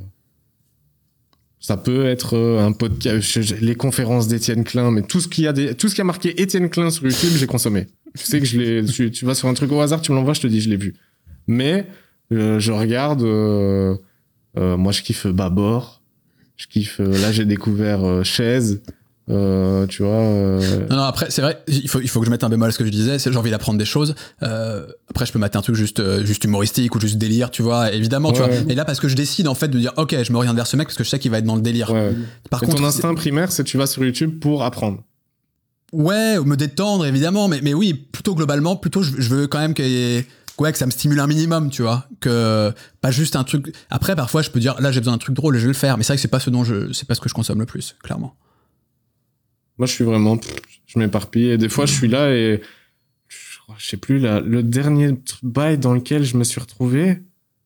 ça peut être un podcast, les conférences d'Étienne Klein, mais tout ce qui a des, tout ce qui a marqué Étienne Klein sur YouTube, j'ai consommé. Tu sais que je l'ai, tu, tu vas sur un truc au hasard, tu me l'envoies, je te dis, je l'ai vu. Mais, euh, je regarde, euh, euh, moi, je kiffe Babor. Je kiffe, euh, là, j'ai découvert euh, Chaise. Euh, tu vois. Euh... Non, non, après, c'est vrai, il faut, il faut que je mette un bémol à ce que je disais, c'est j'ai envie d'apprendre des choses. Euh, après, je peux mettre un truc juste, euh, juste humoristique ou juste délire, tu vois, évidemment, ouais, tu vois. Ouais. Et là, parce que je décide, en fait, de dire, ok, je m'oriente vers ce mec parce que je sais qu'il va être dans le délire. Ouais. Par Et contre, ton instinct primaire, c'est tu vas sur YouTube pour apprendre. Ouais, me détendre, évidemment, mais, mais oui, plutôt globalement, plutôt, je, je veux quand même qu'il y ait, ouais, que ça me stimule un minimum, tu vois, que pas juste un truc. Après, parfois, je peux dire, là, j'ai besoin d'un truc drôle et je vais le faire, mais c'est vrai que c'est pas ce dont je, c'est pas ce que je consomme le plus, clairement. Moi, je suis vraiment, je m'éparpille et des fois, je suis là et je sais plus, là, le dernier bail dans lequel je me suis retrouvé,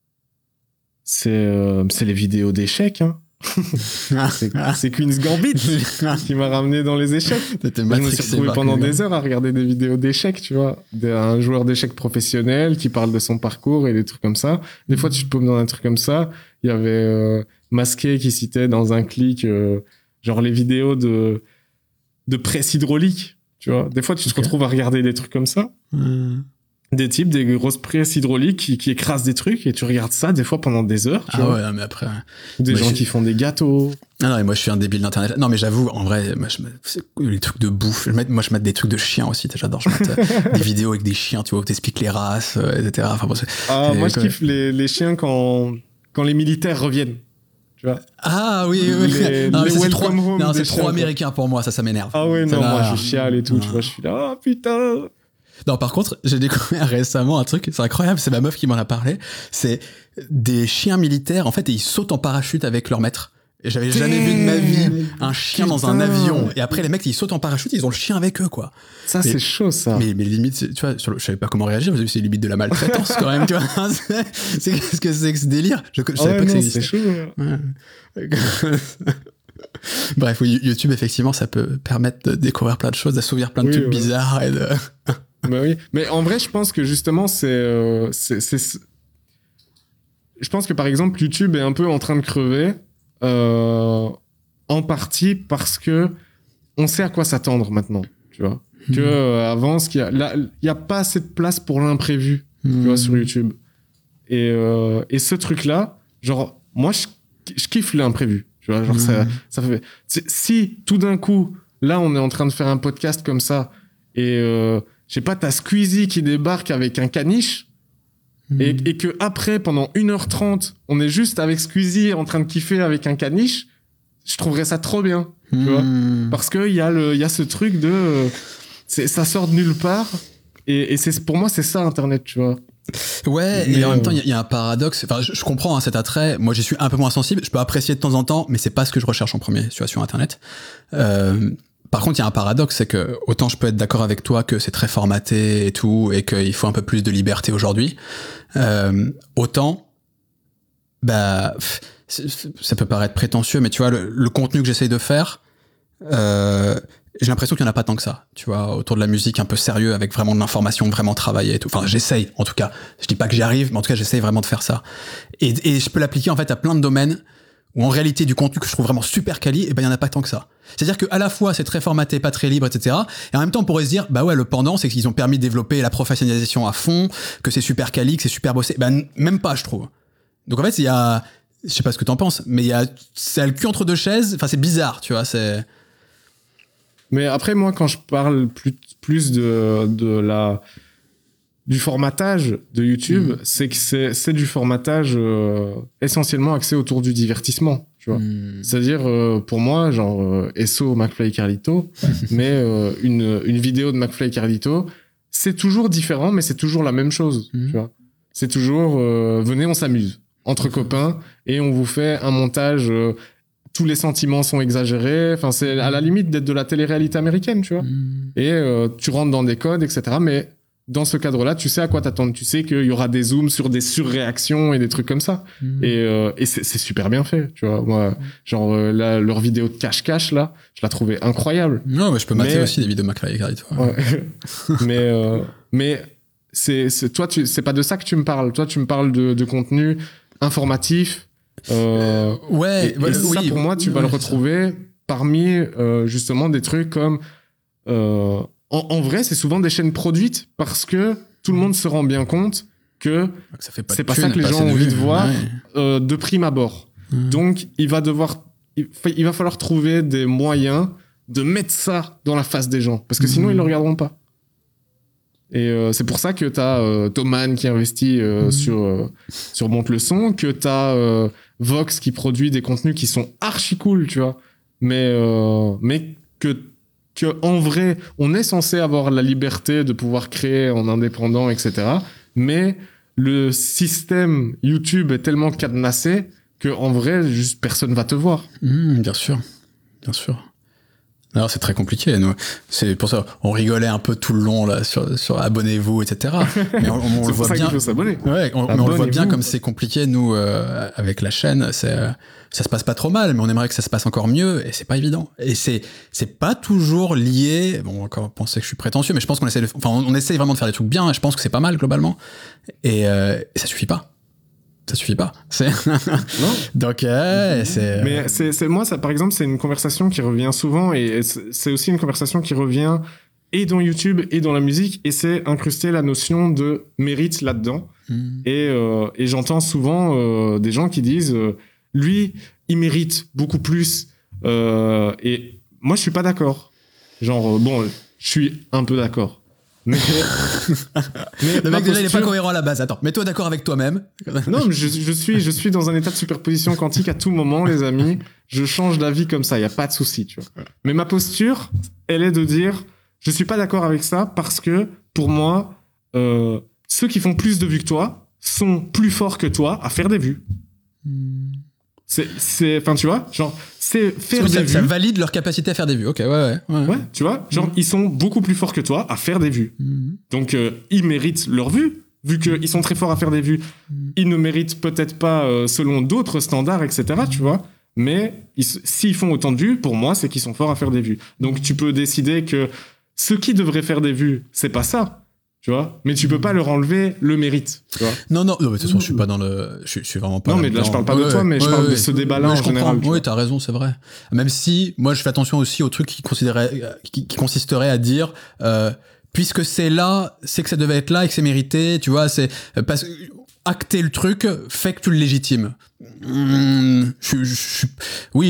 c'est, euh, c'est les vidéos d'échecs, hein. c'est, c'est Queen's Gambit qui m'a ramené dans les échecs. Je me suis retrouvé pendant des heures à regarder des vidéos d'échecs, tu vois, d'un joueur d'échecs professionnel qui parle de son parcours et des trucs comme ça. Des fois, tu te paumes dans un truc comme ça. Il y avait euh, Masqué qui citait dans un clic, euh, genre les vidéos de de presse hydraulique, tu vois. Des fois, tu te okay. retrouves à regarder des trucs comme ça. Mmh. Des types, des grosses presses hydrauliques qui, qui écrasent des trucs et tu regardes ça des fois pendant des heures, tu ah vois. Ouais, non, mais après... Des moi, gens je... qui font des gâteaux. Non, non, mais moi, je suis un débile d'Internet. Non, mais j'avoue, en vrai, moi, je me... c'est les trucs de bouffe. Je mets... Moi, je mets des trucs de chiens aussi. J'adore. Je mets euh, des vidéos avec des chiens, tu vois, où t'expliques les races, euh, et cetera. Enfin, bon, c'est... Ah, c'est... moi, je kiffe les, les chiens quand... quand les militaires reviennent. Tu vois. Ah oui, oui. Les, non, les ça, c'est trop, non, c'est chiens, trop américain pour moi, ça, ça m'énerve. Ah oui, non, là, moi, je chiale et tout, ah. tu vois, je suis là, oh putain. Non, par contre, j'ai découvert récemment un truc, c'est incroyable, c'est ma meuf qui m'en a parlé, c'est des chiens militaires, en fait, et ils sautent en parachute avec leur maître. Et j'avais jamais vu de ma vie un chien Putain. dans un avion. Et après, les mecs, ils sautent en parachute, ils ont le chien avec eux, quoi. Ça, mais, c'est chaud, ça. Mais, mais limite, tu vois, sur le, je savais pas comment réagir, parce que c'est limite de la maltraitance, quand même, tu vois. C'est, qu'est-ce que c'est que ce délire? Je, je savais ouais, pas non, que ça existait. C'est chaud. Ouais. Bref, oui, YouTube, effectivement, ça peut permettre de découvrir plein de choses, d'assouvir plein de oui, trucs ouais. bizarres et de... bah oui. Mais en vrai, je pense que justement, c'est, euh, c'est, c'est, c'est... Je pense que, par exemple, YouTube est un peu en train de crever. Euh, en partie parce que on sait à quoi s'attendre maintenant, tu vois. Mmh. Que euh, avant, ce qu'il y a, là, il y a pas assez de place pour l'imprévu, mmh. tu vois, sur YouTube. Et euh, et ce truc-là, genre, moi, je, je kiffe l'imprévu, tu vois. Genre, mmh. ça, ça fait. Si tout d'un coup, là, on est en train de faire un podcast comme ça, et euh, je sais pas, t'as Squeezie qui débarque avec un caniche. Mmh. Et, et que après, pendant une heure trente, on est juste avec Squeezie en train de kiffer avec un caniche, je trouverais ça trop bien, mmh. tu vois. Parce que il y a le, il y a ce truc de, euh, c'est, ça sort de nulle part. Et, et c'est, pour moi, c'est ça, Internet, tu vois. Ouais, mais et en euh... même temps, il y, y a un paradoxe. Enfin, je, je comprends hein, cet attrait. Moi, j'y suis un peu moins sensible. Je peux apprécier de temps en temps, mais c'est pas ce que je recherche en premier, tu vois, sur Internet. Euh, par contre, il y a un paradoxe, c'est que autant je peux être d'accord avec toi que c'est très formaté et tout, et qu'il faut un peu plus de liberté aujourd'hui, euh, autant, bah, ça peut paraître prétentieux, mais tu vois, le, le contenu que j'essaye de faire, euh, j'ai l'impression qu'il n'y en a pas tant que ça, tu vois, autour de la musique un peu sérieux, avec vraiment de l'information, vraiment travaillée et tout. Enfin, j'essaye, en tout cas. Je dis pas que j'y arrive, mais en tout cas, j'essaye vraiment de faire ça. Et, et je peux l'appliquer, en fait, à plein de domaines où, en réalité, du contenu que je trouve vraiment super quali, et ben, il n'y en a pas tant que ça. C'est-à-dire qu'à la fois, c'est très formaté, pas très libre, et cetera. Et en même temps, on pourrait se dire, bah ouais, le pendant, c'est qu'ils ont permis de développer la professionnalisation à fond, que c'est super quali, que c'est super bossé. Ben, même pas, je trouve. Donc, en fait, il y a, je sais pas ce que t'en penses, mais il y a, c'est le cul entre deux chaises. Enfin, c'est bizarre, tu vois, c'est... Mais après, moi, quand je parle plus, plus de, de la, du formatage de YouTube, mmh. c'est que c'est, c'est du formatage euh, essentiellement axé autour du divertissement, tu vois. Mmh. C'est-à-dire, euh, pour moi, genre, euh, S O, McFly et Carlito, mais euh, une, une vidéo de McFly et Carlito, c'est toujours différent, mais c'est toujours la même chose, mmh. tu vois. C'est toujours, euh, venez, on s'amuse, entre copains, et on vous fait un montage... Euh, tous les sentiments sont exagérés. Enfin, c'est à la limite d'être de la télé-réalité américaine, tu vois. Mmh. Et euh, tu rentres dans des codes, et cetera. Mais dans ce cadre-là, tu sais à quoi t'attendre. Tu sais qu'il y aura des zooms sur des surréactions et des trucs comme ça. Mmh. Et, euh, et c'est, c'est super bien fait, tu vois. Moi, mmh. genre, euh, la, leur vidéo de cache-cache, là, je la trouvais incroyable. Non, mais je peux mater mais... aussi des vidéos de McFly et Carlito. Ouais. mais, euh, mais c'est, c'est, toi, tu, c'est pas de ça que tu me parles. Toi, tu me parles de, de contenu informatif. Euh, ouais, et, et ça oui, pour moi tu oui, vas oui, le retrouver parmi euh, justement des trucs comme euh, en, en vrai c'est souvent des chaînes produites parce que tout le monde se rend bien compte que ça fait pas c'est pas thune, ça que les gens ont envie de voir ouais. euh, de prime abord. Mmh. Donc il va devoir il, il va falloir trouver des moyens de mettre ça dans la face des gens parce que mmh. sinon ils le regarderont pas. Et euh, c'est pour ça que t'as euh, Thomann qui investit euh, mmh. sur euh, sur Monte le Son, que t'as euh, Vox qui produit des contenus qui sont archi cool, tu vois. Mais euh, mais que que en vrai, on est censé avoir la liberté de pouvoir créer en indépendant, et cetera. Mais le système YouTube est tellement cadenassé que en vrai, juste personne va te voir. Mmh, bien sûr, bien sûr. Alors c'est très compliqué, nous. C'est pour ça, on rigolait un peu tout le long là sur, sur abonnez-vous, et cetera. Mais on, on, on c'est le voit ça bien. Qu'il faut s'abonner. Ouais, on, mais on le voit bien comme c'est compliqué nous euh, avec la chaîne. C'est, ça se passe pas trop mal, mais on aimerait que ça se passe encore mieux, et c'est pas évident. Et c'est c'est pas toujours lié. Bon, encore penser que je suis prétentieux, mais je pense qu'on essaie, de, enfin, on, on essaie vraiment de faire des trucs bien. Et je pense que c'est pas mal globalement, et, euh, et ça suffit pas. Ça suffit pas. C'est... non. Donc, euh, c'est. Mais c'est, c'est, moi, ça, par exemple, c'est une conversation qui revient souvent et c'est aussi une conversation qui revient et dans YouTube et dans la musique et c'est incruster la notion de mérite là-dedans. Mmh. Et, euh, et j'entends souvent euh, des gens qui disent euh, lui, il mérite beaucoup plus. Euh, et moi, je suis pas d'accord. Genre, euh, bon, je suis un peu d'accord. Mais, mais le mec déjà posture... il est pas cohérent à la base. Attends, mets-toi d'accord avec toi-même. Non, mais je, je suis, je suis dans un état de superposition quantique à tout moment, les amis. Je change d'avis comme ça, y a pas de souci, tu vois. Mais ma posture, elle est de dire, je suis pas d'accord avec ça parce que pour moi, euh, ceux qui font plus de vues que toi sont plus forts que toi à faire des vues. Hmm. C'est, c'est, enfin, tu vois, genre, c'est faire des ça, vues. Ça valide leur capacité à faire des vues. Ok, ouais, ouais. Ouais, ouais tu vois, genre, mmh. ils sont beaucoup plus forts que toi à faire des vues. Mmh. Donc, euh, ils méritent leurs vues, vu qu'ils sont très forts à faire des vues. Mmh. Ils ne méritent peut-être pas euh, selon d'autres standards, et cetera, mmh. tu vois. Mais ils, s'ils font autant de vues, pour moi, c'est qu'ils sont forts à faire des vues. Donc, tu peux décider que ceux qui devraient faire des vues, c'est pas ça. Tu vois, mais tu peux pas leur enlever le mérite, tu vois. Non, non, non, mais de toute façon, je suis pas dans le, je, je suis vraiment pas. Non, mais là, je parle pas ouais, de toi, mais ouais, je parle ouais, de ce débat-là en je général. Oui, t'as raison, c'est vrai. Même si, moi, je fais attention aussi aux trucs qui considéraient, qui, qui consisteraient à dire, euh, puisque c'est là, c'est que ça devait être là et que c'est mérité, tu vois, c'est, parce que, acter le truc fait que tu le légitimes. Mmh, je, je, je, oui.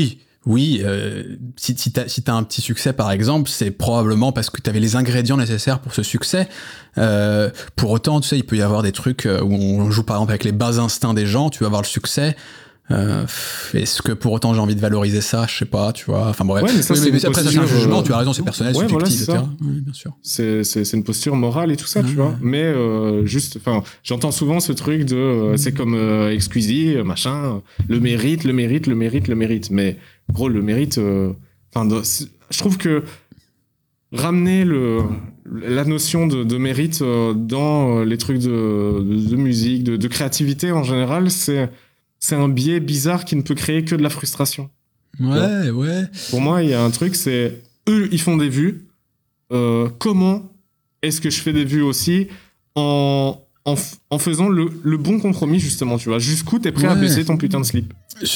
oui, euh, si, si t'as si t'as un petit succès par exemple, c'est probablement parce que t'avais les ingrédients nécessaires pour ce succès. Euh, pour autant, tu sais, il peut y avoir des trucs où on joue par exemple avec les bas instincts des gens. Tu vas avoir le succès. Euh, est-ce que pour autant j'ai envie de valoriser ça? Je sais pas, tu vois. Enfin bref. Ouais, mais ça, oui, c'est mais après ça c'est un jugement. Euh... Tu as raison, c'est personnel, ouais, subjectif, voilà, et cetera. Oui, bien sûr. C'est c'est c'est une posture morale et tout ça, ah, tu vois. Mais euh, juste, enfin, j'entends souvent ce truc de, euh, c'est comme euh, Exquisy, machin, le mérite, le mérite, le mérite, le mérite. Mais gros, le mérite. Enfin, euh, je trouve que ramener le la notion de, de mérite euh, dans les trucs de, de, de musique, de, de créativité en général, c'est c'est un biais bizarre qui ne peut créer que de la frustration. Ouais, ouais. Pour moi, il y a un truc, c'est eux, ils font des vues. Euh, comment est-ce que je fais des vues aussi en, en, en faisant le, le bon compromis, justement, tu vois. Jusqu'où t'es prêt ouais. à baisser ton putain de slip.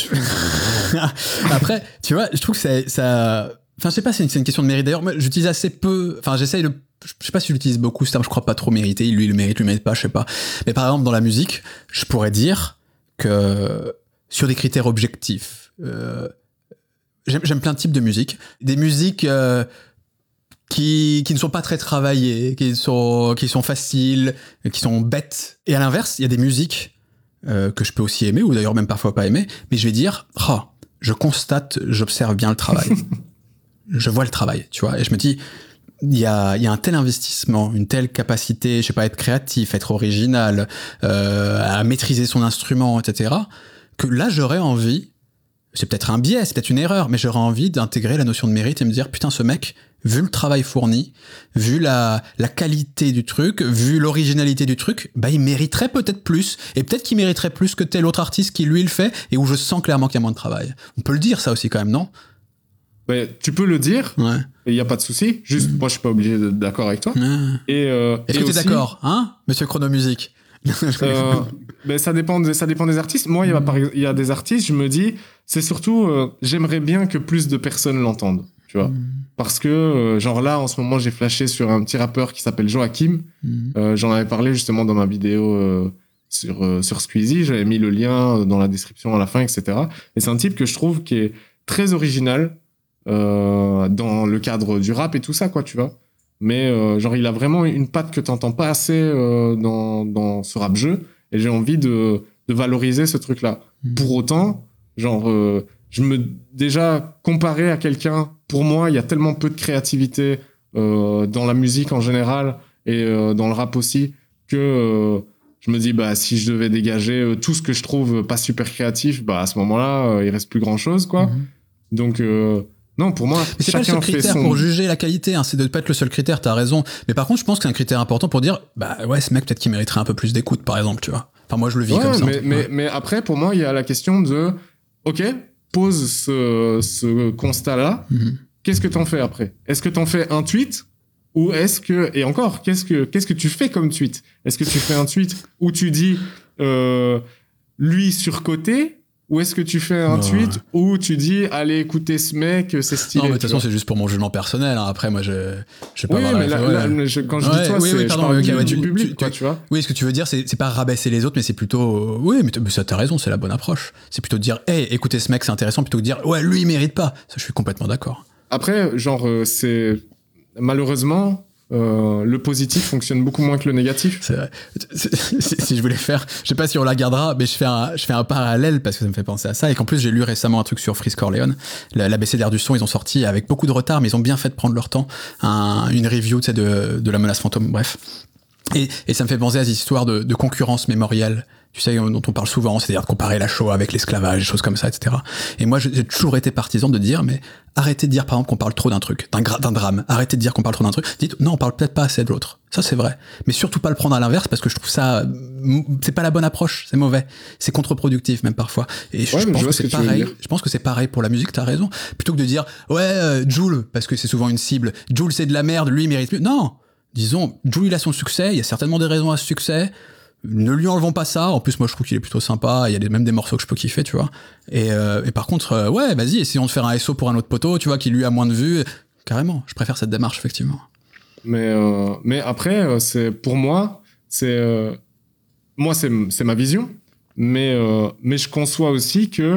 Après, tu vois, je trouve que ça... ça... Enfin, je sais pas, c'est une, c'est une question de mérite. D'ailleurs, moi, j'utilise assez peu... Enfin, j'essaye de... Je sais pas si j'utilise beaucoup ce terme, je crois pas trop mériter. Lui, il le mérite, lui, le mérite pas, je sais pas. Mais par exemple, dans la musique, je pourrais dire... que sur des critères objectifs, euh, j'aime, j'aime plein de types de musique. Des musiques euh, qui, qui ne sont pas très travaillées, qui sont, qui sont faciles, qui sont bêtes. Et à l'inverse, il y a des musiques euh, que je peux aussi aimer, ou d'ailleurs même parfois pas aimer, mais je vais dire, oh, je constate, j'observe bien le travail. Je vois le travail, tu vois, et je me dis... Il y a, il y a un tel investissement, une telle capacité, je sais pas, à être créatif, à être original, euh, à maîtriser son instrument, et cetera, que là, j'aurais envie, c'est peut-être un biais, c'est peut-être une erreur, mais j'aurais envie d'intégrer la notion de mérite et me dire, putain, ce mec, vu le travail fourni, vu la, la qualité du truc, vu l'originalité du truc, bah, il mériterait peut-être plus, et peut-être qu'il mériterait plus que tel autre artiste qui, lui, le fait, et où je sens clairement qu'il y a moins de travail. On peut le dire, ça aussi, quand même, non? Ouais, tu peux le dire, ouais. Et il n'y a pas de souci. Juste, mmh. moi, je suis pas obligé d'être d'accord avec toi. Mmh. Et, euh, Est-ce et que tu es aussi, d'accord, hein, monsieur Chronomusique? euh, ben, ça dépend, de, ça dépend des artistes. Moi, il mmh. y, y a des artistes, je me dis, c'est surtout, euh, j'aimerais bien que plus de personnes l'entendent, tu vois. Mmh. Parce que, euh, genre là, en ce moment, j'ai flashé sur un petit rappeur qui s'appelle Joachim. Mmh. Euh, j'en avais parlé justement dans ma vidéo euh, sur, euh, sur Squeezie. J'avais mis le lien dans la description à la fin, et cetera. Et c'est un type que je trouve qui est très original. Euh, dans le cadre du rap et tout ça, quoi, tu vois. Mais euh, genre, il a vraiment une patte que t'entends pas assez euh, dans, dans ce rap-jeu, et j'ai envie de, de valoriser ce truc-là. Mmh. Pour autant, genre, euh, je me... Déjà, comparé à quelqu'un, pour moi, il y a tellement peu de créativité euh, dans la musique en général, et euh, dans le rap aussi, que euh, je me dis, bah, si je devais dégager euh, tout ce que je trouve pas super créatif, bah, à ce moment-là, euh, il reste plus grand-chose, quoi. Mmh. Donc... Euh, Non, pour moi, mais c'est pas le seul critère son... pour juger la qualité, hein, c'est de pas être le seul critère, t'as raison. Mais par contre, je pense que c'est un critère important pour dire, bah ouais, ce mec, peut-être qu'il mériterait un peu plus d'écoute, par exemple, tu vois. Enfin, moi, je le vis ouais, comme ça. Mais, mais, ouais. mais après, pour moi, il y a la question de, ok, pose ce, ce constat-là, mm-hmm. Qu'est-ce que t'en fais après? Est-ce que t'en fais un tweet? Ou est-ce que, et encore, qu'est-ce que, qu'est-ce que tu fais comme tweet? Est-ce que tu fais un tweet où tu dis, euh, lui surcoté? Ou est-ce que tu fais un ouais. tweet où tu dis allez écouter ce mec, c'est stylé? Non, mais de toute façon, c'est juste pour mon jugement personnel. Hein. Après, moi, je je sais pas. Oui, mais là, là, là, je, quand je ouais, dis toi, oui, c'est oui, pardon, je parle okay, du, ouais, du public, tu, quoi, tu vois. Oui, ce que tu veux dire, c'est c'est pas rabaisser les autres, mais c'est plutôt oui, mais, mais ça t'as raison, c'est la bonne approche. C'est plutôt de dire hey, écoutez ce mec, c'est intéressant, plutôt que de dire ouais, lui, il mérite pas. Ça, je suis complètement d'accord. Après, genre, euh, c'est malheureusement. Euh, le positif fonctionne beaucoup moins que le négatif. C'est vrai. Si je voulais faire, je sais pas si on la gardera, mais je fais un, je fais un parallèle parce que ça me fait penser à ça et qu'en plus j'ai lu récemment un truc sur Freeze Corleone, l'abécédaire du son, ils ont sorti avec beaucoup de retard, mais ils ont bien fait de prendre leur temps, un, une review, tu sais, de, de la menace fantôme, bref. Et, et ça me fait penser à ces histoires de, de concurrence mémorielle, tu sais, dont on parle souvent, c'est-à-dire de comparer la Shoah avec l'esclavage, des choses comme ça, et cetera. Et moi, j'ai toujours été partisan de dire, mais arrêtez de dire, par exemple, qu'on parle trop d'un truc, d'un, gra- d'un drame. Arrêtez de dire qu'on parle trop d'un truc. Dites, non, on parle peut-être pas assez de l'autre. Ça, c'est vrai. Mais surtout pas le prendre à l'inverse, parce que je trouve ça, c'est pas la bonne approche, c'est mauvais. C'est contre-productif, même parfois. Et je, ouais, je pense que c'est que pareil. Je pense que c'est pareil pour la musique, t'as raison. Plutôt que de dire, ouais, euh, Jul, parce que c'est souvent une cible. Jul, c'est de la merde, lui, il mérite mieux. Non! Disons, Jul, il a son succès, il y a certainement des raisons à ce succès. Ne lui enlevons pas ça. En plus, moi, je trouve qu'il est plutôt sympa. Il y a des, même des morceaux que je peux kiffer, tu vois. Et, euh, et par contre, euh, ouais, vas-y, essayons de faire un S O pour un autre poteau, tu vois, qui lui a moins de vues. Carrément, je préfère cette démarche, effectivement. Mais, euh, mais après, c'est, pour moi, c'est, euh, moi, c'est, c'est ma vision. Mais, euh, mais je conçois aussi que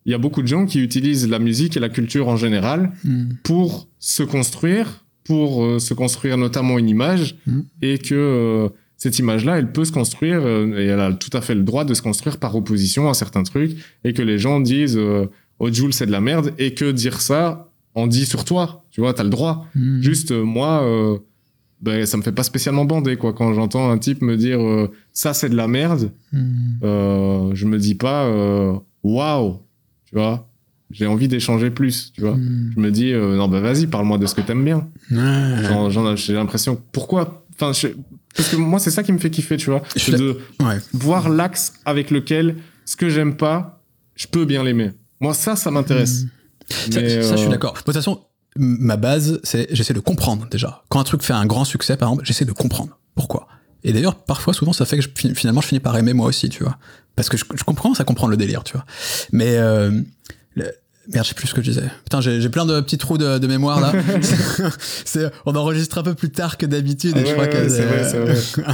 il y a beaucoup de gens qui utilisent la musique et la culture en général mmh. pour se construire, pour euh, se construire notamment une image, mmh. et que euh, cette image-là, elle peut se construire, euh, et elle a tout à fait le droit de se construire par opposition à certains trucs, et que les gens disent euh, « Oh, Jul, c'est de la merde », et que dire ça en dit sur toi, tu vois, t'as le droit. Mmh. Juste, euh, moi, euh, ben, ça me fait pas spécialement bander, quoi, quand j'entends un type me dire euh, « Ça, c'est de la merde mmh. », euh, je me dis pas euh, « Waouh ». Tu vois, j'ai envie d'échanger plus, tu vois. Mmh. Je me dis, euh, non, bah vas-y, parle-moi de ce que t'aimes bien. Ouais. Genre, genre, j'ai l'impression, pourquoi enfin, je, parce que moi, c'est ça qui me fait kiffer, tu vois. C'est de ouais. voir l'axe avec lequel ce que j'aime pas, je peux bien l'aimer. Moi, ça, ça m'intéresse. Mmh. Mais ça, euh... ça, je suis d'accord. De toute façon, ma base, c'est j'essaie de comprendre déjà. Quand un truc fait un grand succès, par exemple, j'essaie de comprendre pourquoi. Et d'ailleurs, parfois, souvent, ça fait que je, finalement, je finis par aimer moi aussi, tu vois. Parce que je, je comprends, ça comprend le délire, tu vois. Mais, euh, le, merde, je sais plus ce que je disais. Putain, j'ai, j'ai plein de petits trous de, de mémoire, là. c'est, on enregistre un peu plus tard que d'habitude, ah et ouais, je crois ouais, que c'est vrai, c'est vrai.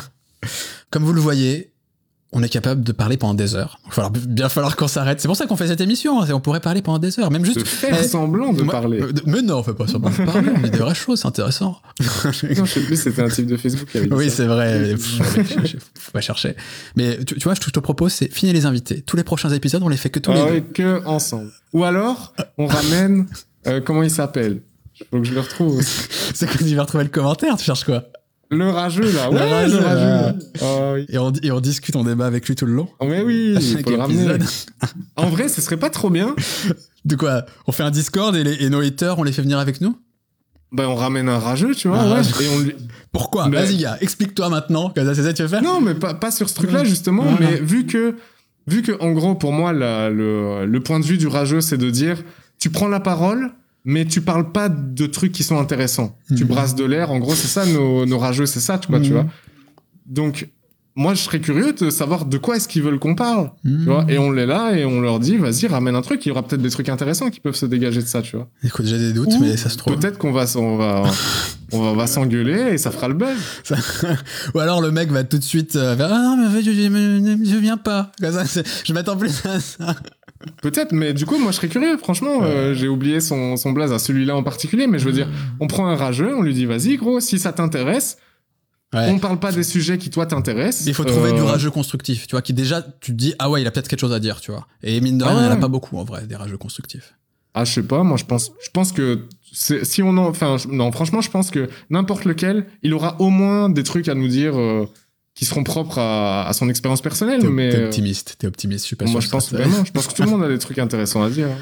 Comme vous le voyez, on est capable de parler pendant des heures. Il va bien falloir qu'on s'arrête. C'est pour ça qu'on fait cette émission. On pourrait parler pendant des heures. Même juste. De faire eh, semblant de moi, parler. Mais non, on fait pas semblant de parler. On dit des vraies choses, c'est intéressant. Non, je sais plus, c'était un type de Facebook qui avait dit oui, ça. c'est vrai. Faut pas chercher. Mais tu, tu vois, ce que je te propose, c'est finir les invités. Tous les prochains épisodes, on les fait que tous ah, les oui, deux. Que ensemble. Ou alors, on ramène. Euh, comment il s'appelle? Faut que je le retrouve. C'est que tu vas retrouver le commentaire. Tu cherches quoi? Le rageux, là. Ouais, le rageux. Le rageux. Oh, oui. et, on, et on discute, on débat avec lui tout le long. Oh, mais oui, il faut le ramener. En vrai, ce serait pas trop bien. De quoi? On fait un Discord et, les, et nos haters, on les fait venir avec nous? Ben, on ramène un rageux, tu vois. Ah, ouais, et on lui... Pourquoi? Mais... Vas-y, gars, explique-toi maintenant. C'est ça que tu veux faire? Non, mais pas, pas sur ce truc-là, justement. Ah, mais vu que, vu que, en gros, pour moi, la, le, le point de vue du rageux, c'est de dire, tu prends la parole, mais tu parles pas de trucs qui sont intéressants. Mmh. Tu brasses de l'air. En gros, c'est ça, nos, nos rageux, c'est ça, tu vois, mmh. tu vois. Donc, moi, je serais curieux de savoir de quoi est-ce qu'ils veulent qu'on parle, mmh. tu vois. Et on l'est là et on leur dit, vas-y, ramène un truc. Il y aura peut-être des trucs intéressants qui peuvent se dégager de ça, tu vois. Écoute, j'ai des doutes, ou mais ça se trouve. Peut-être qu'on va, on va, on va, on va s'engueuler et ça fera le buzz. Ça... Ou alors le mec va tout de suite euh, faire, ah non, mais je, je, je, je viens pas. Ça, je m'attends plus à ça. Peut-être, mais du coup, moi, je serais curieux. Franchement, ouais. euh, j'ai oublié son, son blaze à celui-là en particulier, mais je veux dire, on prend un rageux, on lui dit, vas-y, gros, si ça t'intéresse, ouais. on parle pas des sujets qui, toi, t'intéressent. Il faut trouver euh... du rageux constructif, tu vois, qui déjà, tu te dis, ah ouais, il a peut-être quelque chose à dire, tu vois. Et mine de rien, ah ouais. il n'y en a pas beaucoup, en vrai, des rageux constructifs. Ah, je sais pas, moi, je pense, je pense que c'est, si on en, enfin, non, franchement, je pense que n'importe lequel, il aura au moins des trucs à nous dire, euh, qui seront propres à, à son expérience personnelle. T'es, mais t'es optimiste, t'es optimiste, je suis pas moi, sûr. Moi, je pense vraiment, je pense que tout le monde a des trucs intéressants à dire.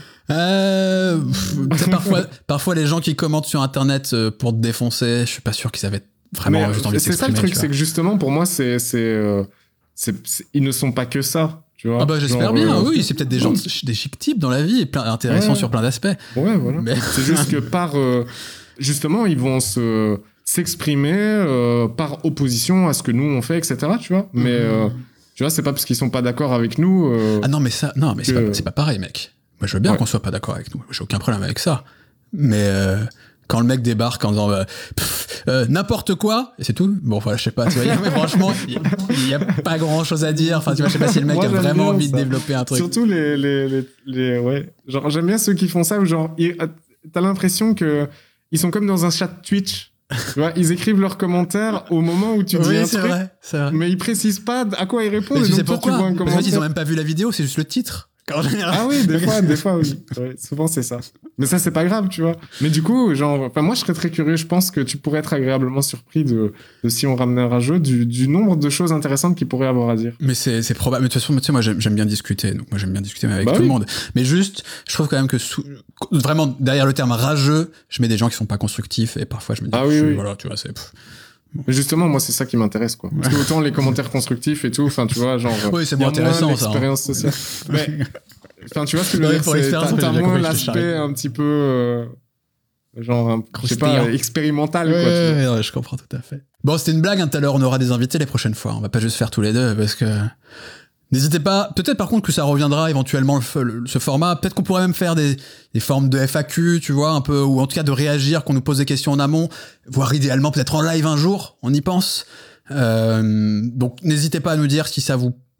Euh, parfois, parfois, les gens qui commentent sur Internet pour te défoncer, je suis pas sûr qu'ils avaient vraiment mais juste envie de s'exprimer. C'est ça le truc, c'est que justement, pour moi, c'est, c'est, euh, c'est, c'est, ils ne sont pas que ça. Tu vois, ah bah j'espère genre, bien, euh, oui, c'est peut-être des gens, des chic types dans la vie, et plein, intéressants ouais. sur plein d'aspects. Ouais, voilà. Mais... c'est juste que par, euh, justement, ils vont se, s'exprimer euh, par opposition à ce que nous on fait, et cetera. Tu vois, mais euh, tu vois, c'est pas parce qu'ils sont pas d'accord avec nous. Euh, ah non, mais ça, non, mais que... c'est, pas, c'est pas pareil, mec. Moi, je veux bien ouais. qu'on soit pas d'accord avec nous. J'ai aucun problème avec ça. Mais euh, quand le mec débarque en disant euh, pff, euh, n'importe quoi, et c'est tout. Bon, voilà, je sais pas. Tu vois, mais franchement, il y, y a pas grand chose à dire. Enfin, tu vois, je sais pas si le mec Moi, a vraiment envie ça. de développer un truc. Surtout les, les, les, les, ouais. Genre, j'aime bien ceux qui font ça où genre, ils, t'as l'impression que ils sont comme dans un chat Twitch. Tu vois, ils écrivent leurs commentaires au moment où tu dis oui, un c'est truc, vrai, c'est vrai. mais ils précisent pas à quoi ils répondent. Mais tu et sais donc pourquoi? Toi, tu vois un commentaire. Parce qu'ils ont même pas vu la vidéo, c'est juste le titre. Ah oui, des fois, des fois, oui. Ouais, souvent, c'est ça. Mais ça, c'est pas grave, tu vois. Mais du coup, genre, enfin, moi, je serais très curieux. Je pense que tu pourrais être agréablement surpris de, de si on ramenait un rageux, du, du nombre de choses intéressantes qu'il pourrait avoir à dire. Mais c'est, c'est probable. Mais de toute façon, tu sais, moi, j'aime, j'aime bien discuter. Donc, moi, j'aime bien discuter avec bah tout oui. le monde. Mais juste, je trouve quand même que sous, vraiment, derrière le terme rageux, je mets des gens qui sont pas constructifs et parfois, je me dis, ah oui, oui. voilà, tu vois, c'est, pff. Mais justement, moi, c'est ça qui m'intéresse, quoi. Parce que autant les commentaires constructifs et tout, enfin, tu vois, genre. Oui, c'est moins intéressant, moins l'expérience ça. Sociale. Mais, enfin, tu vois ce que je veux dire, c'est, t'as, t'as moins l'aspect un petit peu, euh, genre, un, je sais pas, expérimental, ouais, quoi. Ouais, ouais, ouais, je comprends tout à fait. Bon, c'était une blague, hein, tout à l'heure, on aura des invités les prochaines fois. On va pas juste faire tous les deux, parce que... N'hésitez pas, peut-être par contre que ça reviendra éventuellement le, le, ce format, peut-être qu'on pourrait même faire des, des formes de F A Q, tu vois, un peu, ou en tout cas de réagir, qu'on nous pose des questions en amont, voire idéalement peut-être en live un jour, on y pense. Euh, donc n'hésitez pas à nous dire si ça vous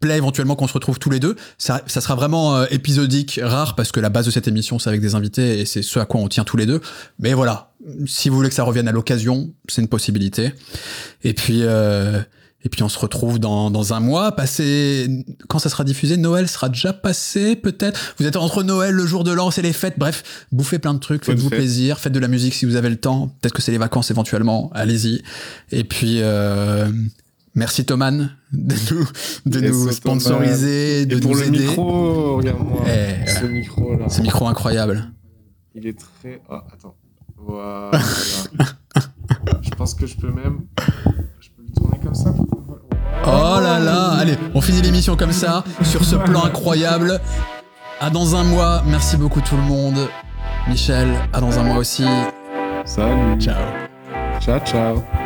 plaît éventuellement qu'on se retrouve tous les deux. Ça, ça sera vraiment euh, épisodique, rare, parce que la base de cette émission, c'est avec des invités et c'est ce à quoi on tient tous les deux. Mais voilà, si vous voulez que ça revienne à l'occasion, c'est une possibilité. Et puis, euh, et puis on se retrouve dans, dans un mois. Passé, quand ça sera diffusé, Noël sera déjà passé, peut-être. Vous êtes entre Noël, le jour de l'an, c'est les fêtes. Bref, bouffez plein de trucs, faites-vous fête. plaisir, faites de la musique si vous avez le temps. Peut-être que c'est les vacances éventuellement. Allez-y. Et puis, euh, merci Thoman de nous, de nous sponsoriser, de Et pour nous le aider. Micro, regarde-moi. Eh, ce voilà. micro là. Ce micro incroyable. Il est très. Ah, attends. Voilà. Je pense que je peux même. Je peux le tourner comme ça. Oh là là. Allez, on finit l'émission comme ça, sur ce plan incroyable. À dans un mois. Merci beaucoup tout le monde. Michel, à dans un mois aussi. Salut. Ciao. Ciao, ciao.